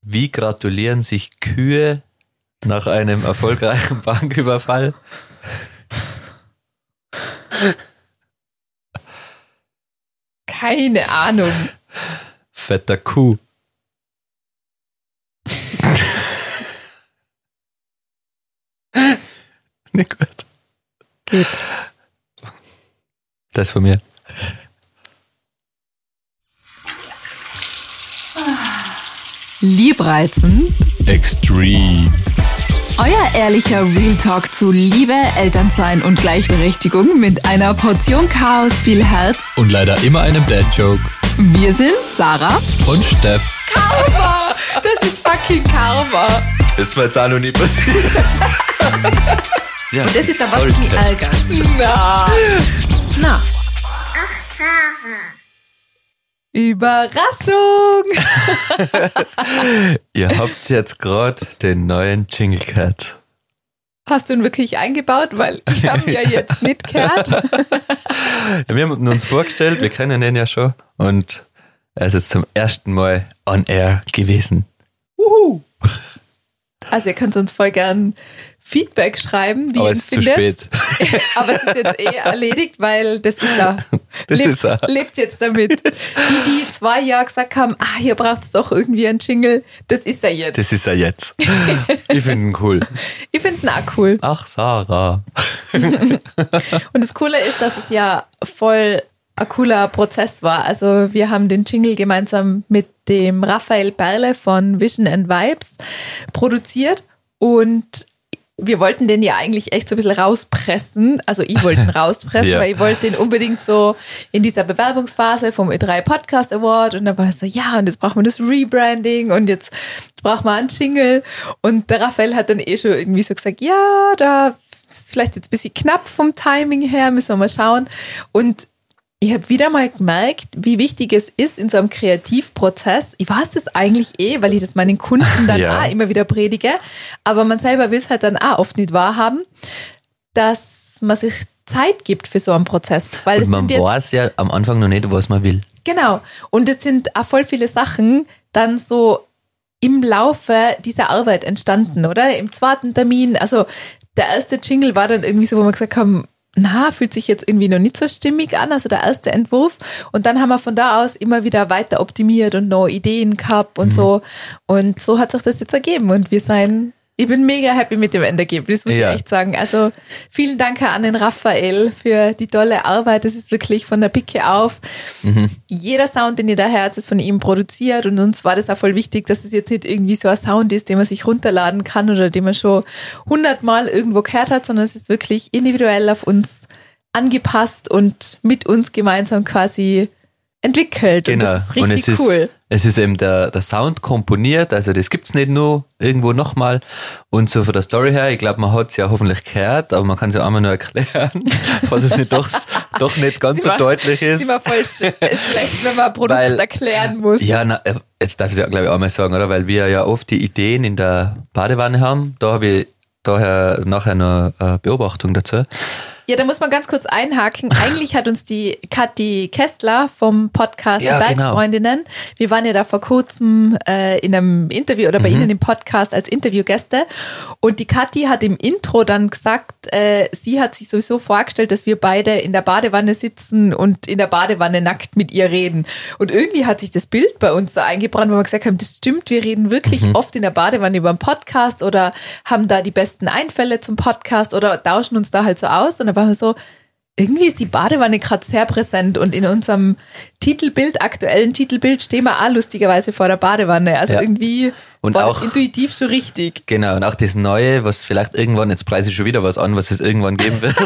Wie gratulieren sich Kühe nach einem erfolgreichen Banküberfall? Keine Ahnung. Fetter Kuh. Nicht gut. Geht. Das von mir. Liebreizend. Extreme. Euer ehrlicher Real Talk zu Liebe, Elternsein und Gleichberechtigung mit einer Portion Chaos, viel Herz. Und leider immer einem Dad-Joke. Wir sind Sarah Und Steff. Karma. Das ist fucking Karma. Ist mir jetzt auch noch nie passiert. Ja, Und das ist dann, was mich ärgert. Na. Ach, Sarah. Überraschung. Ihr habt jetzt gerade den neuen Jingle gehört. Hast du ihn wirklich eingebaut? Weil ich habe ihn ja jetzt nicht gehört. Ja, wir haben uns vorgestellt, wir kennen ihn ja schon. Und er ist jetzt zum ersten Mal on air gewesen. Wuhu! Also ihr könnt uns voll gern Feedback schreiben, wie Aber ihr es ihn ist zu findet. spät. Aber es ist jetzt erledigt, weil das ist er. Das ist er. Lebt jetzt damit. Die 2 Jahre gesagt haben, hier braucht es doch irgendwie einen Jingle, das ist er jetzt. Das ist er jetzt. Ich finde ihn cool. Ich finde ihn auch cool. Ach, Sarah. Und das Coole ist, dass es ja voll ein cooler Prozess war. Also wir haben den Jingle gemeinsam mit dem Raphael Perle von Vision and Vibes produziert und wir wollten den ja eigentlich echt so ein bisschen rauspressen. Also ich wollte ihn rauspressen, Ja. weil ich wollte den unbedingt so in dieser Bewerbungsphase vom Ö3 Podcast Award und dann war es so, ja, und jetzt brauchen wir das Rebranding und jetzt brauchen wir einen Jingle. Und der Raphael hat dann schon irgendwie so gesagt, ja, da ist vielleicht jetzt ein bisschen knapp vom Timing her, müssen wir mal schauen. Und ich habe wieder mal gemerkt, wie wichtig es ist in so einem Kreativprozess. Ich weiß das eigentlich weil ich das meinen Kunden dann Ja. auch immer wieder predige, aber man selber will es halt dann auch oft nicht wahrhaben, dass man sich Zeit gibt für so einen Prozess. Weil Und das man sind jetzt, weiß ja am Anfang noch nicht, was man will. genau, und es sind auch voll viele Sachen dann so im Laufe dieser Arbeit entstanden, oder? Im zweiten Termin, also der erste Jingle war dann irgendwie so, wo wir gesagt haben, fühlt sich jetzt irgendwie noch nicht so stimmig an, also der erste Entwurf. Und dann haben wir von da aus immer wieder weiter optimiert und noch Ideen gehabt und so. Und so hat sich das jetzt ergeben. Und ich bin mega happy mit dem Endergebnis, muss Ja. ich echt sagen. Also vielen Dank an den Raphael für die tolle Arbeit. Das ist wirklich von der Picke auf. Jeder Sound, den ihr da hört, ist von ihm produziert und uns war das auch voll wichtig, dass es jetzt nicht irgendwie so ein Sound ist, den man sich runterladen kann oder den man schon 100-mal irgendwo gehört hat, sondern es ist wirklich individuell auf uns angepasst und mit uns gemeinsam quasi entwickelt. Und das ist richtig cool. Es ist eben der Sound komponiert, also das gibt's nicht nur irgendwo nochmal. Und so von der Story her, ich glaube, man hat es ja hoffentlich gehört, aber man kann es ja einmal nur erklären, falls es nicht doch nicht ganz so deutlich ist. Ist immer voll schlecht, wenn man ein Produkt erklären muss. Ja, jetzt darf ich es ja, glaube ich, auch mal sagen, oder? Weil wir ja oft die Ideen in der Badewanne haben. Da habe ich nachher noch eine Beobachtung dazu. Ja, da muss man ganz kurz einhaken. Eigentlich hat uns die Kathi Kestler vom Podcast Ja, Bergfreundinnen, wir waren ja da vor kurzem in einem Interview oder bei Ihnen im Podcast als Interviewgäste und die Kathi hat im Intro dann gesagt, sie hat sich sowieso vorgestellt, dass wir beide in der Badewanne sitzen und in der Badewanne nackt mit ihr reden. Und irgendwie hat sich das Bild bei uns so eingebrannt, wo wir gesagt haben, das stimmt, wir reden wirklich oft in der Badewanne über einen Podcast oder haben da die besten Einfälle zum Podcast oder tauschen uns da halt so aus. Und da waren wir so, irgendwie ist die Badewanne gerade sehr präsent und in unserem aktuellen Titelbild, stehen wir auch lustigerweise vor der Badewanne. Also irgendwie Und war auch, das intuitiv so richtig. Genau, und auch das Neue, was vielleicht irgendwann, jetzt preise ich schon wieder was an, was es irgendwann geben wird.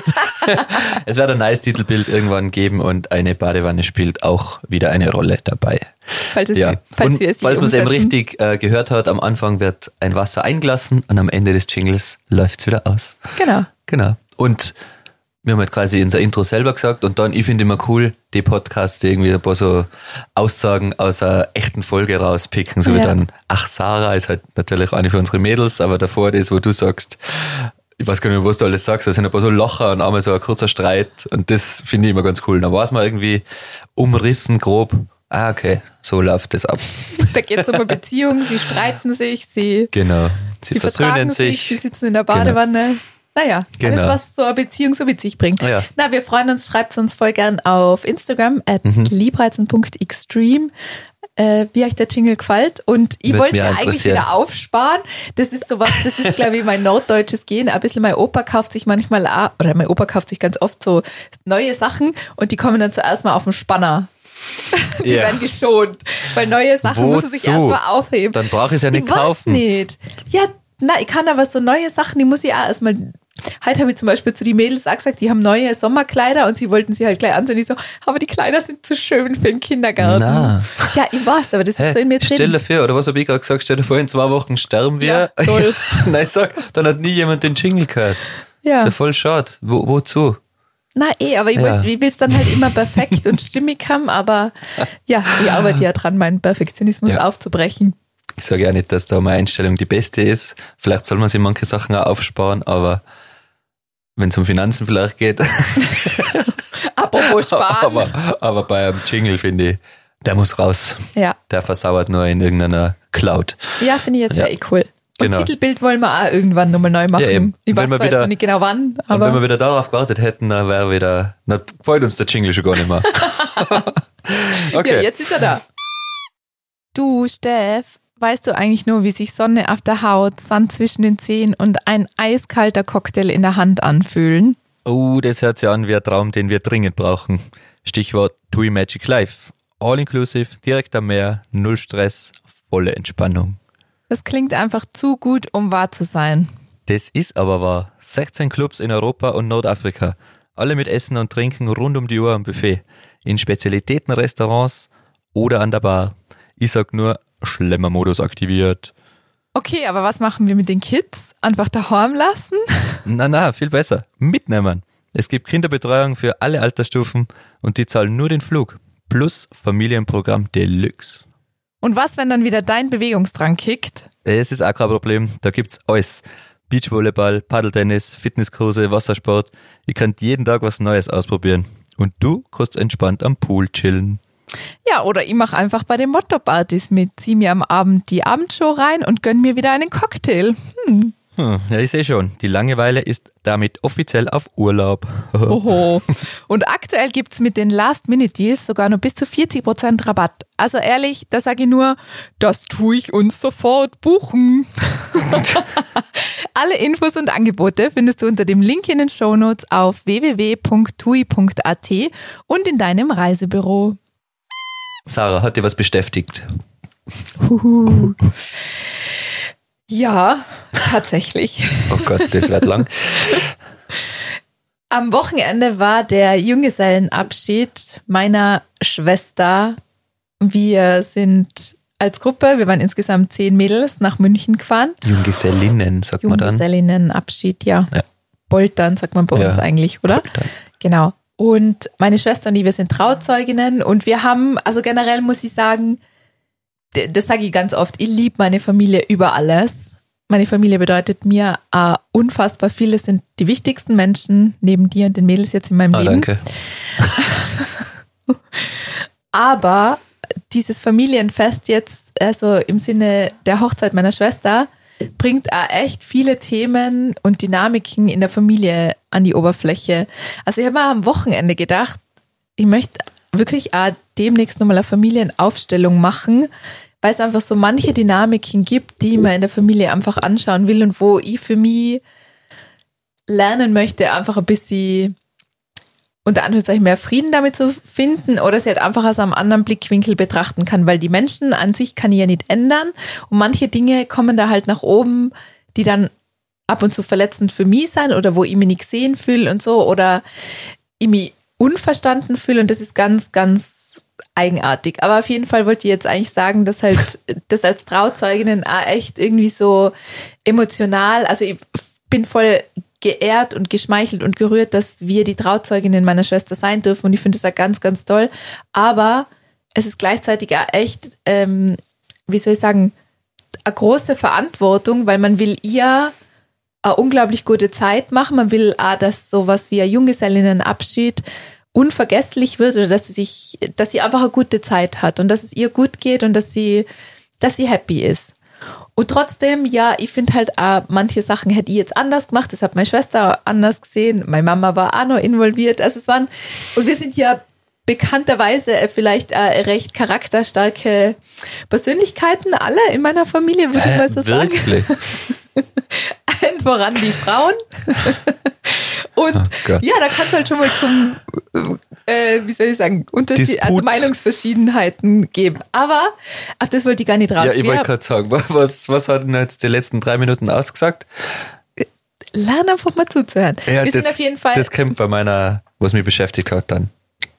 Es wird ein neues Titelbild irgendwann geben und eine Badewanne spielt auch wieder eine Rolle dabei. Falls Und wir es falls man es eben umsetzen. richtig gehört hat, am Anfang wird ein Wasser eingelassen und am Ende des Jingles läuft es wieder aus. Genau. Und wir haben halt quasi unser Intro selber gesagt und dann, ich finde immer cool, die Podcasts, die irgendwie ein paar so Aussagen aus einer echten Folge rauspicken, so wie Ja. dann, ach, Sarah ist halt natürlich eine für unsere Mädels, aber davor das, wo du sagst, ich weiß gar nicht mehr, was du alles sagst, da sind ein paar so Lacher und einmal so ein kurzer Streit und das finde ich immer ganz cool. Da weiß man irgendwie umrissen grob, Ah, okay. So läuft das ab. Da geht es um eine Beziehung, sie streiten sich, sie Genau. Sie versöhnen vertragen sich. sie sitzen in der Badewanne. Naja, Genau. alles, was so eine Beziehung so mit sich bringt. Ja. Na, wir freuen uns, schreibt uns voll gern auf Instagram @liebreizen.extreme, wie euch der Jingle gefällt. Und ich Würde wollte mich ja auch eigentlich interessieren. wieder aufsparen. Das ist sowas, das ist, glaube ich, mein norddeutsches Gen. Ein bisschen, mein Opa kauft sich manchmal auch, oder mein Opa kauft sich ganz oft so neue Sachen und die kommen dann zuerst mal auf den Spanner. Die Ja. werden geschont. Weil neue Sachen muss er sich Wozu? erstmal aufheben. Dann brauche ich es ja nicht Ich weiß kaufen. nicht. Ja, na, ich kann aber so neue Sachen, die muss ich auch erstmal. Heute habe ich zum Beispiel zu den Mädels auch gesagt, die haben neue Sommerkleider und sie wollten sie halt gleich ansehen. Ich so, aber die Kleider sind zu schön für den Kindergarten. Na. Ja, ich weiß, aber das ist so in mir Stell drin. dir vor, oder was habe ich gerade gesagt, stell dir vor, in 2 Wochen sterben wir. Ja, toll. Nein, sag, dann hat nie jemand den Jingle gehört. Ja. Ist ja voll schade. Wozu? Na aber ich Ja. will es dann halt immer perfekt und stimmig haben, aber ja, ich arbeite ja dran, meinen Perfektionismus Ja. aufzubrechen. Ich sage ja nicht, dass da meine Einstellung die beste ist. Vielleicht soll man sich manche Sachen auch aufsparen, aber wenn es um Finanzen vielleicht geht. Apropos sparen. aber bei einem Jingle finde ich, der muss raus. Ja, Der versauert nur in irgendeiner Cloud. ja finde ich jetzt Ja. ja cool. Und Genau. Titelbild wollen wir auch irgendwann nochmal neu machen. Ja, eben. Ich weiß Wenn wir zwar jetzt wieder- noch nicht genau wann, Und wenn wir aber wieder darauf gewartet hätten, dann wäre wieder, dann gefällt uns der Jingle schon gar nicht mehr. Okay. ja, jetzt ist er da. Du, Steff, weißt du eigentlich nur, wie sich Sonne auf der Haut, Sand zwischen den Zehen und ein eiskalter Cocktail in der Hand anfühlen? Oh, das hört sich an wie ein Traum, den wir dringend brauchen. Stichwort TUI Magic Life. All inclusive, direkt am Meer, null Stress, volle Entspannung. Das klingt einfach zu gut, um wahr zu sein. Das ist aber wahr. 16 Clubs in Europa und Nordafrika. Alle mit Essen und Trinken rund um die Uhr am Buffet. In Spezialitätenrestaurants oder an der Bar. Ich sag nur, Schlemmermodus aktiviert. Okay, aber was machen wir mit den Kids? Einfach daheim lassen? Na, viel besser. Mitnehmen. Es gibt Kinderbetreuung für alle Altersstufen und die zahlen nur den Flug. Plus Familienprogramm Deluxe. Und was, wenn dann wieder dein Bewegungsdrang kickt? Es ist auch kein Problem, da gibt's alles. Beachvolleyball, Paddeltennis, Fitnesskurse, Wassersport. Ihr könnt jeden Tag was Neues ausprobieren. Und du kannst entspannt am Pool chillen. Ja, oder ich mache einfach bei den Motto-Partys mit, zieh mir am Abend die Abendshow rein und gönn mir wieder einen Cocktail. Ja, ich sehe schon, die Langeweile ist damit offiziell auf Urlaub. Oho. Und aktuell gibt's mit den Last-Minute-Deals sogar noch bis zu 40% Rabatt. Also ehrlich, da sage ich nur, das tue ich uns sofort buchen. Alle Infos und Angebote findest du unter dem Link in den Shownotes auf www.tui.at und in deinem Reisebüro. Sarah, hat dir was beschäftigt? Ja, tatsächlich. Oh Gott, das wird lang. Am Wochenende war der Junggesellenabschied meiner Schwester. Wir sind als Gruppe, wir waren insgesamt 10 Mädels, nach München gefahren. Junggesellinnen, sagt man dann. Junggesellinnenabschied, ja. Ja. Boltern, sagt man bei Ja. uns eigentlich, oder? Boltern. Genau. Und meine Schwester und ich, wir sind Trauzeuginnen und wir haben, also generell muss ich sagen, das sage ich ganz oft, ich liebe meine Familie über alles. Meine Familie bedeutet mir unfassbar viel. Es sind die wichtigsten Menschen neben dir und den Mädels jetzt in meinem Leben. Danke. Aber dieses Familienfest jetzt, also im Sinne der Hochzeit meiner Schwester, bringt auch echt viele Themen und Dynamiken in der Familie an die Oberfläche. Also ich habe mir am Wochenende gedacht, ich möchte wirklich auch demnächst nochmal eine Familienaufstellung machen, weil es einfach so manche Dynamiken gibt, die man in der Familie einfach anschauen will und wo ich für mich lernen möchte, einfach ein bisschen unter Anführungszeichen mehr Frieden damit zu finden oder sie halt einfach aus einem anderen Blickwinkel betrachten kann, weil die Menschen an sich kann ich ja nicht ändern und manche Dinge kommen da halt nach oben, die dann ab und zu verletzend für mich sein oder wo ich mich nicht gesehen fühle und so oder ich mich unverstanden fühle und das ist ganz, ganz eigenartig. Aber auf jeden Fall wollte ich jetzt eigentlich sagen, dass halt das als Trauzeuginnen auch echt irgendwie so emotional, also ich bin voll geehrt und geschmeichelt und gerührt, dass wir die Trauzeuginnen meiner Schwester sein dürfen und ich finde das auch ganz, ganz toll. Aber es ist gleichzeitig auch echt, wie soll ich sagen, eine große Verantwortung, weil man will ihr eine unglaublich gute Zeit machen. Man will auch, dass sowas wie ein Junggesellinnenabschied unvergesslich wird oder dass sie einfach eine gute Zeit hat und dass es ihr gut geht und dass sie happy ist. Und trotzdem, ja, ich finde halt auch, manche Sachen hätte ich jetzt anders gemacht. Das hat meine Schwester anders gesehen. Meine Mama war auch noch involviert. Also und wir sind ja bekannterweise vielleicht recht charakterstarke Persönlichkeiten, alle in meiner Familie, würde ich mal so wirklich? sagen. Allen voran die Frauen. Und ja, da kann es halt schon mal zum, wie soll ich sagen, Unterschied, also Meinungsverschiedenheiten geben. Aber auf das wollte ich gar nicht raus. Ja, ich wollte gerade sagen, was hat denn jetzt die letzten 3 Minuten ausgesagt? Lern einfach mal zuzuhören. Ja, wir sind auf jeden Fall. Das kommt bei meiner, was mich beschäftigt hat dann.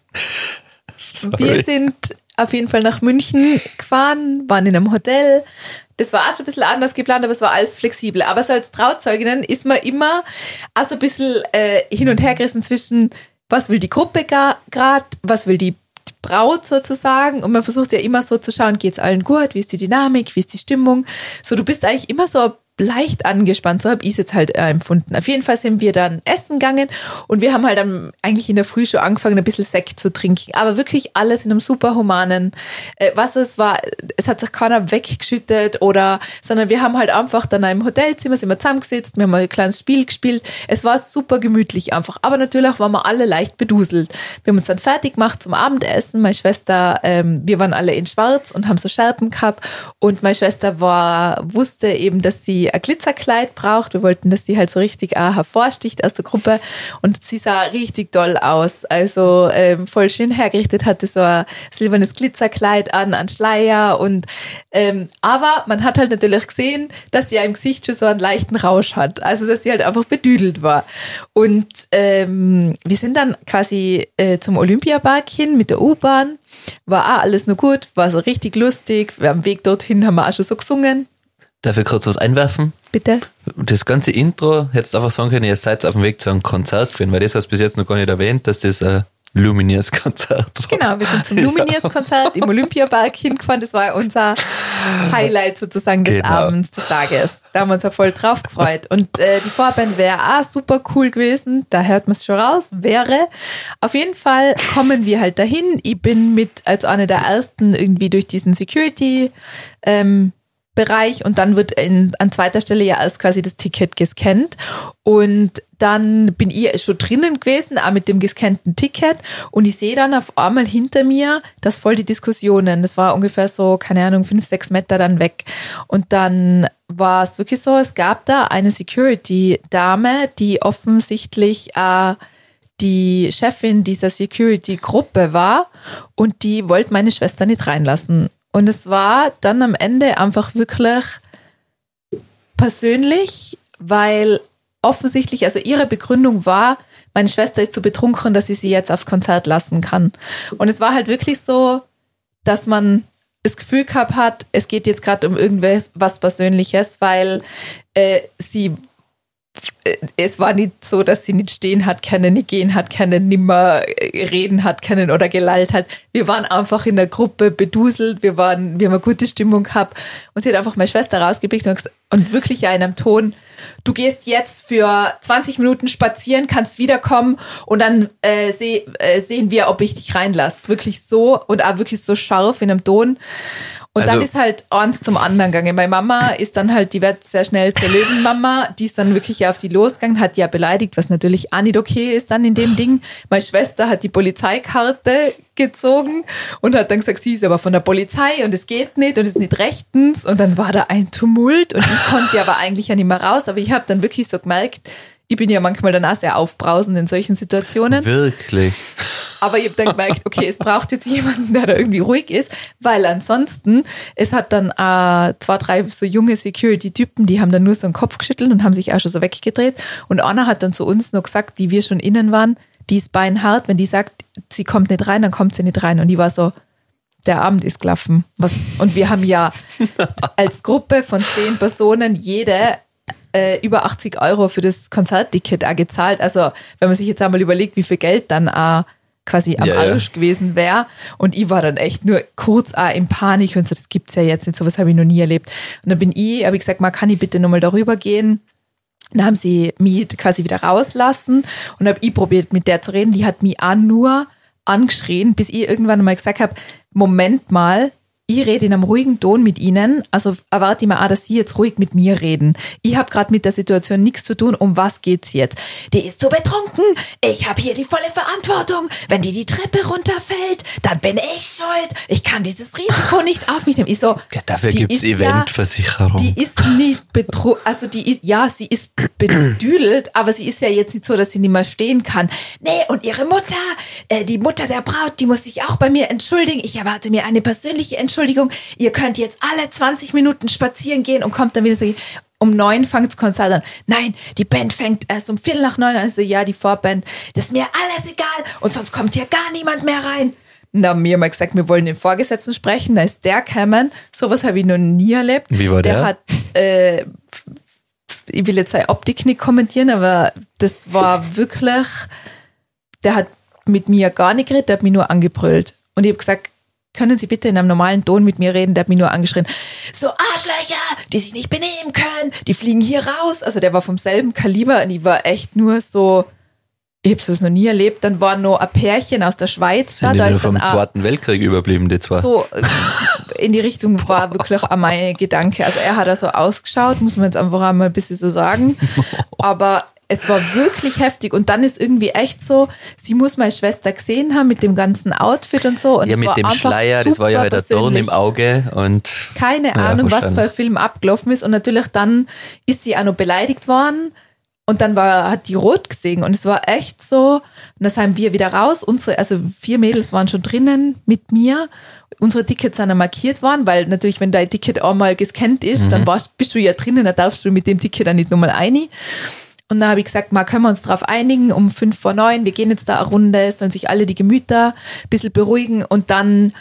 Sorry. Wir sind auf jeden Fall nach München gefahren, waren in einem Hotel. Das war auch schon ein bisschen anders geplant, aber es war alles flexibel. Aber so als Trauzeuginnen ist man immer auch so ein bisschen hin und her gerissen zwischen, was will die Gruppe gerade, was will die Braut sozusagen. Und man versucht ja immer so zu schauen, geht's allen gut, wie ist die Dynamik, wie ist die Stimmung. So, du bist eigentlich immer so leicht angespannt, so habe ich es jetzt halt empfunden. Auf jeden Fall sind wir dann essen gegangen und wir haben halt dann eigentlich in der Früh schon angefangen, ein bisschen Sekt zu trinken, aber wirklich alles in einem super humanen, es hat sich keiner weggeschüttet sondern wir haben halt einfach dann im Hotelzimmer sind wir zusammengesetzt, wir haben ein kleines Spiel gespielt, es war super gemütlich einfach, aber natürlich waren wir alle leicht beduselt. Wir haben uns dann fertig gemacht zum Abendessen, meine Schwester, wir waren alle in schwarz und haben so Schärpen gehabt und meine Schwester wusste eben, dass sie ein Glitzerkleid braucht. Wir wollten, dass sie halt so richtig auch hervorsticht aus der Gruppe und sie sah richtig toll aus. Also voll schön hergerichtet, hatte so ein silbernes Glitzerkleid an Schleier und aber man hat halt natürlich gesehen, dass sie ja im Gesicht schon so einen leichten Rausch hat. Also dass sie halt einfach bedüdelt war. Und wir sind dann quasi zum Olympiapark hin mit der U-Bahn. War auch alles nur gut, war so richtig lustig. Am Weg dorthin haben wir auch schon so gesungen. Darf ich kurz was einwerfen? Bitte? Das ganze Intro hättest du einfach sagen können, ihr seid auf dem Weg zu einem Konzert gewesen, weil das hast du bis jetzt noch gar nicht erwähnt, dass das ein Lumineers-Konzert war. Genau, wir sind zum Lumineers-Konzert im Olympiapark hingefahren. Das war unser Highlight sozusagen des Abends, des Tages. Da haben wir uns ja voll drauf gefreut. Und die Vorband wäre auch super cool gewesen. Da hört man es schon raus. Auf jeden Fall kommen wir halt dahin. Ich bin mit als eine der ersten irgendwie durch diesen Security Bereich und dann wird an zweiter Stelle ja als quasi das Ticket gescannt und dann bin ich schon drinnen gewesen, auch mit dem gescannten Ticket und ich sehe dann auf einmal hinter mir, dass voll die Diskussionen, das war ungefähr so, keine Ahnung, 5-6 Meter dann weg und dann war es wirklich so, es gab da eine Security-Dame, die offensichtlich die Chefin dieser Security-Gruppe war und die wollte meine Schwester nicht reinlassen. Und es war dann am Ende einfach wirklich persönlich, weil offensichtlich, also ihre Begründung war, meine Schwester ist zu betrunken, dass ich sie jetzt aufs Konzert lassen kann. Und es war halt wirklich so, dass man das Gefühl gehabt hat, es geht jetzt gerade um irgendwas Persönliches, weil es war nicht so, dass sie nicht stehen hat können, nicht gehen hat können, nicht mehr reden hat können oder gelallt hat. Wir waren einfach in der Gruppe beduselt, wir haben eine gute Stimmung gehabt und sie hat einfach meine Schwester rausgepickt und wirklich ja in einem Ton, du gehst jetzt für 20 Minuten spazieren, kannst wiederkommen und dann sehen wir, ob ich dich reinlasse. Wirklich so und auch wirklich so scharf in einem Ton. Und dann ist halt eins zum anderen gegangen. Meine Mama ist dann halt, die wird sehr schnell zur Löwenmama, die ist dann wirklich auf die losgegangen, hat die ja beleidigt, was natürlich auch nicht okay ist dann in dem Ding. Meine Schwester hat die Polizeikarte gezogen und hat dann gesagt, sie ist aber von der Polizei und es geht nicht und es ist nicht rechtens und dann war da ein Tumult und ich konnte ja aber eigentlich ja nicht mehr raus, aber ich habe dann wirklich so gemerkt, ich bin ja manchmal dann auch sehr aufbrausend in solchen Situationen. Wirklich? Aber ich habe dann gemerkt, okay, es braucht jetzt jemanden, der da irgendwie ruhig ist, weil ansonsten, es hat dann 2, 3 so junge Security-Typen, die haben dann nur so den Kopf geschüttelt und haben sich auch schon so weggedreht. Und Anna hat dann zu uns noch gesagt, die wir schon innen waren, die ist beinhart, wenn die sagt, sie kommt nicht rein, dann kommt sie nicht rein. Und die war so, der Abend ist gelaufen. Und wir haben ja als Gruppe von 10 Personen jede über 80 € für das Konzertticket auch gezahlt. Also wenn man sich jetzt einmal überlegt, wie viel Geld dann quasi am Arsch gewesen wäre. Und ich war dann echt nur kurz in Panik und so, das gibt's ja jetzt nicht, sowas habe ich noch nie erlebt. Und dann habe ich gesagt, kann ich bitte nochmal darüber gehen? Dann haben sie mich quasi wieder rauslassen und habe ich probiert, mit der zu reden. Die hat mich auch nur angeschrien, bis ich irgendwann mal gesagt habe, Moment mal, ich rede in einem ruhigen Ton mit Ihnen, also erwarte ich mir auch, dass Sie jetzt ruhig mit mir reden. Ich habe gerade mit der Situation nichts zu tun, um was geht's jetzt? Die ist so betrunken, ich habe hier die volle Verantwortung. Wenn die Treppe runterfällt, dann bin ich schuld. Ich kann dieses Risiko nicht auf mich nehmen. Ich so, ja, dafür gibt's Eventversicherung. Die ist nicht betrunken, also sie ist bedüdelt, aber sie ist ja jetzt nicht so, dass sie nicht mehr stehen kann. Nee, und ihre Mutter, die Mutter der Braut, die muss sich auch bei mir entschuldigen. Ich erwarte mir eine persönliche Entschuldigung. Ihr könnt jetzt alle 20 Minuten spazieren gehen und kommt dann wieder so, um 9 fängt das Konzert an. Nein, die Band fängt erst um 8:45 an. Also ja, die Vorband. Das ist mir alles egal und sonst kommt hier gar niemand mehr rein. Und da haben wir mal gesagt, wir wollen den Vorgesetzten sprechen. Da ist der gekommen. Sowas habe ich noch nie erlebt. Wie war der? Der hat, ich will jetzt seine Optik nicht kommentieren, aber das war wirklich, der hat mit mir gar nicht geredet, der hat mich nur angebrüllt. Und ich habe gesagt, können Sie bitte in einem normalen Ton mit mir reden? Der hat mich nur angeschrien, so Arschlöcher, die sich nicht benehmen können, die fliegen hier raus. Also der war vom selben Kaliber und ich war echt nur so, ich habe sowas noch nie erlebt. Dann war noch ein Pärchen aus der Schweiz da. Sind die nur vom Zweiten Weltkrieg überblieben, die zwei? So in die Richtung war wirklich auch mein Gedanke. Also er hat da so ausgeschaut, muss man jetzt einfach einmal ein bisschen so sagen. Aber es war wirklich heftig und dann ist irgendwie echt so, sie muss meine Schwester gesehen haben mit dem ganzen Outfit und so. Und ja, mit dem Schleier, das war ja halt der Dorn im Auge und keine Ahnung, was für ein Film abgelaufen ist und natürlich dann ist sie auch noch beleidigt worden und dann hat die rot gesehen und es war echt so, und das haben wir wieder raus, also 4 Mädels waren schon drinnen mit mir. Unsere Tickets sind markiert worden, weil natürlich, wenn dein Ticket einmal gescannt ist, dann bist du ja drinnen, dann darfst du mit dem Ticket dann nicht nochmal rein. Und dann habe ich gesagt, können wir uns darauf einigen, um 8:55, wir gehen jetzt da eine Runde, sollen sich alle die Gemüter ein bisschen beruhigen und dann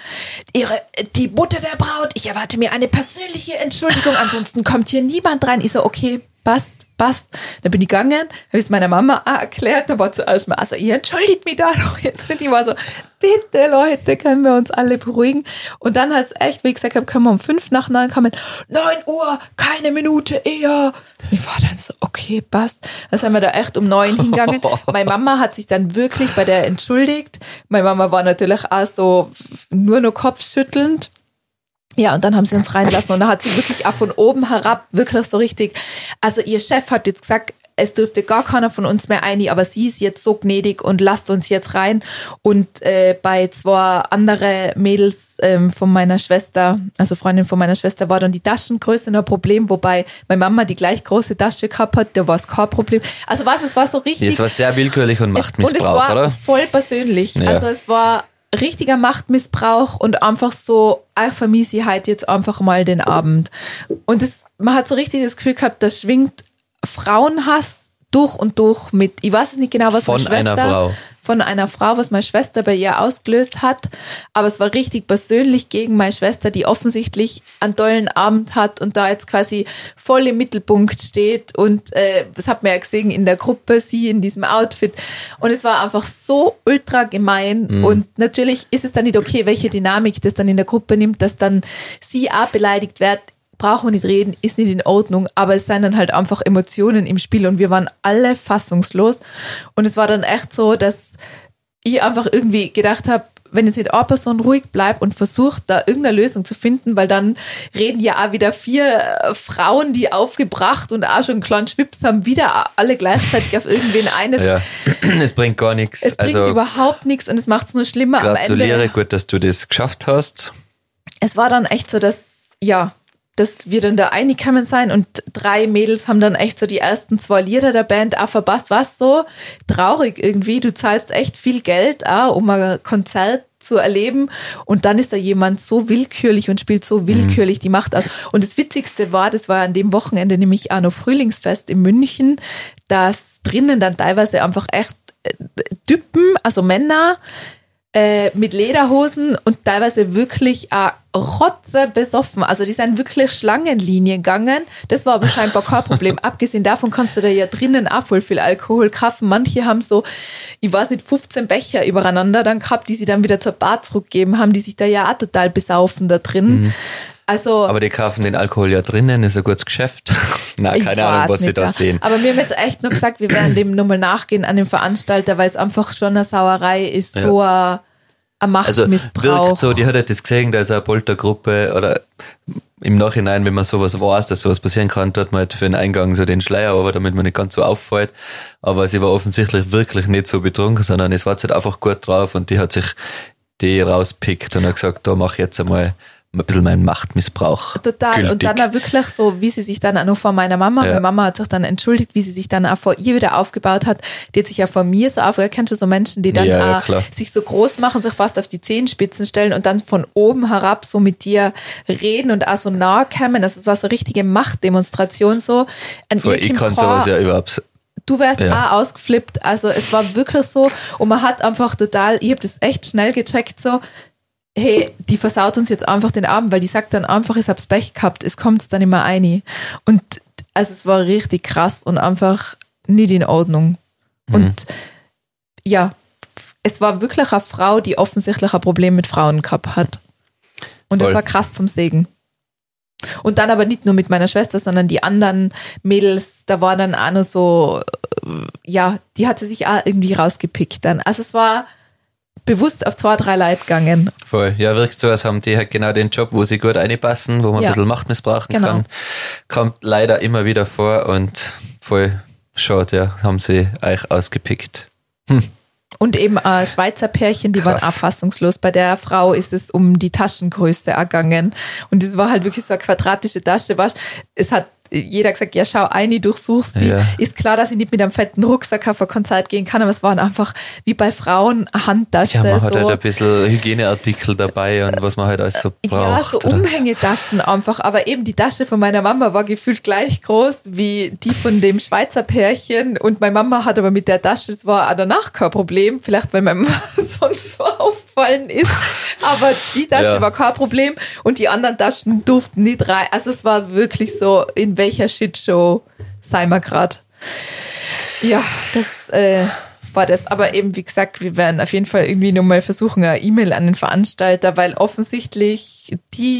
die Mutter der Braut, ich erwarte mir eine persönliche Entschuldigung, ansonsten kommt hier niemand rein. Ich so, okay, passt. Dann bin ich gegangen, habe es meiner Mama auch erklärt, da war zuerst mal, also ihr entschuldigt mich da doch jetzt nicht. Ich war so, bitte Leute, können wir uns alle beruhigen. Und dann hat es echt, wie ich gesagt habe, können wir um 8:55 kommen, 9 Uhr, keine Minute eher. Ich war dann so, okay, passt. Dann sind wir da echt um 9 hingegangen. Meine Mama hat sich dann wirklich bei der entschuldigt. Meine Mama war natürlich auch so nur noch kopfschüttelnd. Ja, und dann haben sie uns reinlassen und da hat sie wirklich auch von oben herab wirklich so richtig, also ihr Chef hat jetzt gesagt, es dürfte gar keiner von uns mehr rein, aber sie ist jetzt so gnädig und lasst uns jetzt rein. Und bei 2 andere Mädels von meiner Schwester, also Freundin von meiner Schwester, war dann die Taschengröße noch ein Problem, wobei meine Mama die gleich große Tasche gehabt hat, da war es kein Problem. Also es war so richtig. Es war sehr willkürlich und Machtmissbrauch, und es war oder? Voll persönlich. Ja. Also es war richtiger Machtmissbrauch und einfach so, vermisse ich halt jetzt einfach mal den Abend. Und man hat so richtig das Gefühl gehabt, da schwingt Frauenhass durch und durch mit, ich weiß es nicht genau, was von einer Frau, was meine Schwester bei ihr ausgelöst hat, aber es war richtig persönlich gegen meine Schwester, die offensichtlich einen tollen Abend hat und da jetzt quasi voll im Mittelpunkt steht und das hat man ja gesehen in der Gruppe, sie in diesem Outfit und es war einfach so ultra gemein und natürlich ist es dann nicht okay, welche Dynamik das dann in der Gruppe nimmt, dass dann sie auch beleidigt wird. Brauchen wir nicht reden, ist nicht in Ordnung, aber es sind dann halt einfach Emotionen im Spiel und wir waren alle fassungslos und es war dann echt so, dass ich einfach irgendwie gedacht habe, wenn jetzt nicht eine Person ruhig bleibt und versucht, da irgendeine Lösung zu finden, weil dann reden ja auch wieder 4 Frauen, die aufgebracht und auch schon einen kleinen Schwips haben, wieder alle gleichzeitig auf irgendwen eines. Ja, es bringt gar nichts. Es bringt überhaupt nichts und es macht es nur schlimmer am Ende. Gratuliere, gut, dass du das geschafft hast. Es war dann echt so, dass wir dann da reingekommen sein und 3 Mädels haben dann echt so die ersten 2 Lieder der Band auch verpasst. Was so traurig irgendwie. Du zahlst echt viel Geld auch, um ein Konzert zu erleben und dann ist da jemand so willkürlich und spielt so willkürlich die Macht aus. Und das Witzigste war, das war an dem Wochenende nämlich auch noch Frühlingsfest in München, dass drinnen dann teilweise einfach echt Typen, also Männer, mit Lederhosen und teilweise wirklich rotze besoffen. Also die sind wirklich Schlangenlinien gegangen. Das war aber scheinbar kein Problem. Abgesehen davon kannst du da ja drinnen auch voll viel Alkohol kaufen. Manche haben so, ich weiß nicht, 15 Becher übereinander dann gehabt, die sie dann wieder zur Bar zurückgeben haben, die sich da ja auch total besaufen da drin. Also, aber die kaufen den Alkohol ja drinnen, ist ein gutes Geschäft. Nein, keine Ahnung, was sie da sehen. Aber wir haben jetzt echt nur gesagt, wir werden dem nochmal nachgehen an den Veranstalter, weil es einfach schon eine Sauerei ist, so ein Machtmissbrauch. Also wirkt so, die hat halt das gesehen, da ist eine Poltergruppe oder im Nachhinein, wenn man sowas weiß, dass sowas passieren kann, tut man halt für den Eingang so den Schleier over, damit man nicht ganz so auffällt. Aber sie war offensichtlich wirklich nicht so betrunken, sondern es war halt einfach gut drauf und die hat sich die rauspickt und hat gesagt, da mach ich jetzt einmal ein bisschen meinen Machtmissbrauch. Total. Gültig. Und dann auch wirklich so, wie sie sich dann auch noch vor meiner Mama, meine Mama hat sich dann entschuldigt, wie sie sich dann auch vor ihr wieder aufgebaut hat. Die hat sich ja vor mir so aufgehört. Kennst du so Menschen, die dann auch sich so groß machen, sich fast auf die Zehenspitzen stellen und dann von oben herab so mit dir reden und auch so nahe kommen. Das war so eine richtige Machtdemonstration so. Ich kann sowas ja überhaupt. Du wärst auch ausgeflippt. Also es war wirklich so. Und man hat einfach total, ich habe das echt schnell gecheckt so, hey, die versaut uns jetzt einfach den Abend, weil die sagt dann einfach, ich hab's Pech gehabt, es kommt dann immer rein. Und also es war richtig krass und einfach nicht in Ordnung. Und ja, es war wirklich eine Frau, die offensichtlich ein Problem mit Frauen gehabt hat. Und das war krass zum Segen. Und dann aber nicht nur mit meiner Schwester, sondern die anderen Mädels, da war dann auch noch so, ja, die hat sie sich auch irgendwie rausgepickt dann. Also es war bewusst auf 2, 3 Leute gegangen. Voll. Ja, wirkt so, als haben die halt genau den Job, wo sie gut reinpassen, wo man ein bisschen Macht missbrauchen kann. Kommt leider immer wieder vor und voll schade, ja, haben sie euch ausgepickt. Und eben ein Schweizer Pärchen, die waren auch fassungslos. Bei der Frau ist es um die Taschengröße ergangen. Und das war halt wirklich so eine quadratische Tasche. Es hat jeder gesagt, ja schau ein, durchsuchst sie. Ja. Ist klar, dass ich nicht mit einem fetten Rucksack auf ein Konzert gehen kann, aber es waren einfach wie bei Frauen eine Handtasche. Ja, man hat halt ein bisschen Hygieneartikel dabei und was man halt alles so braucht. Ja, so Umhängetaschen einfach, aber eben die Tasche von meiner Mama war gefühlt gleich groß wie die von dem Schweizer Pärchen und meine Mama hat aber mit der Tasche, das war auch danach kein Problem, vielleicht weil meine Mama sonst so aufgefallen ist, aber die Tasche war kein Problem und die anderen Taschen durften nicht rein. Also es war wirklich so, in welcher Shitshow seien wir gerade. Ja, das war das. Aber eben, wie gesagt, wir werden auf jeden Fall irgendwie nochmal versuchen, eine E-Mail an den Veranstalter, weil offensichtlich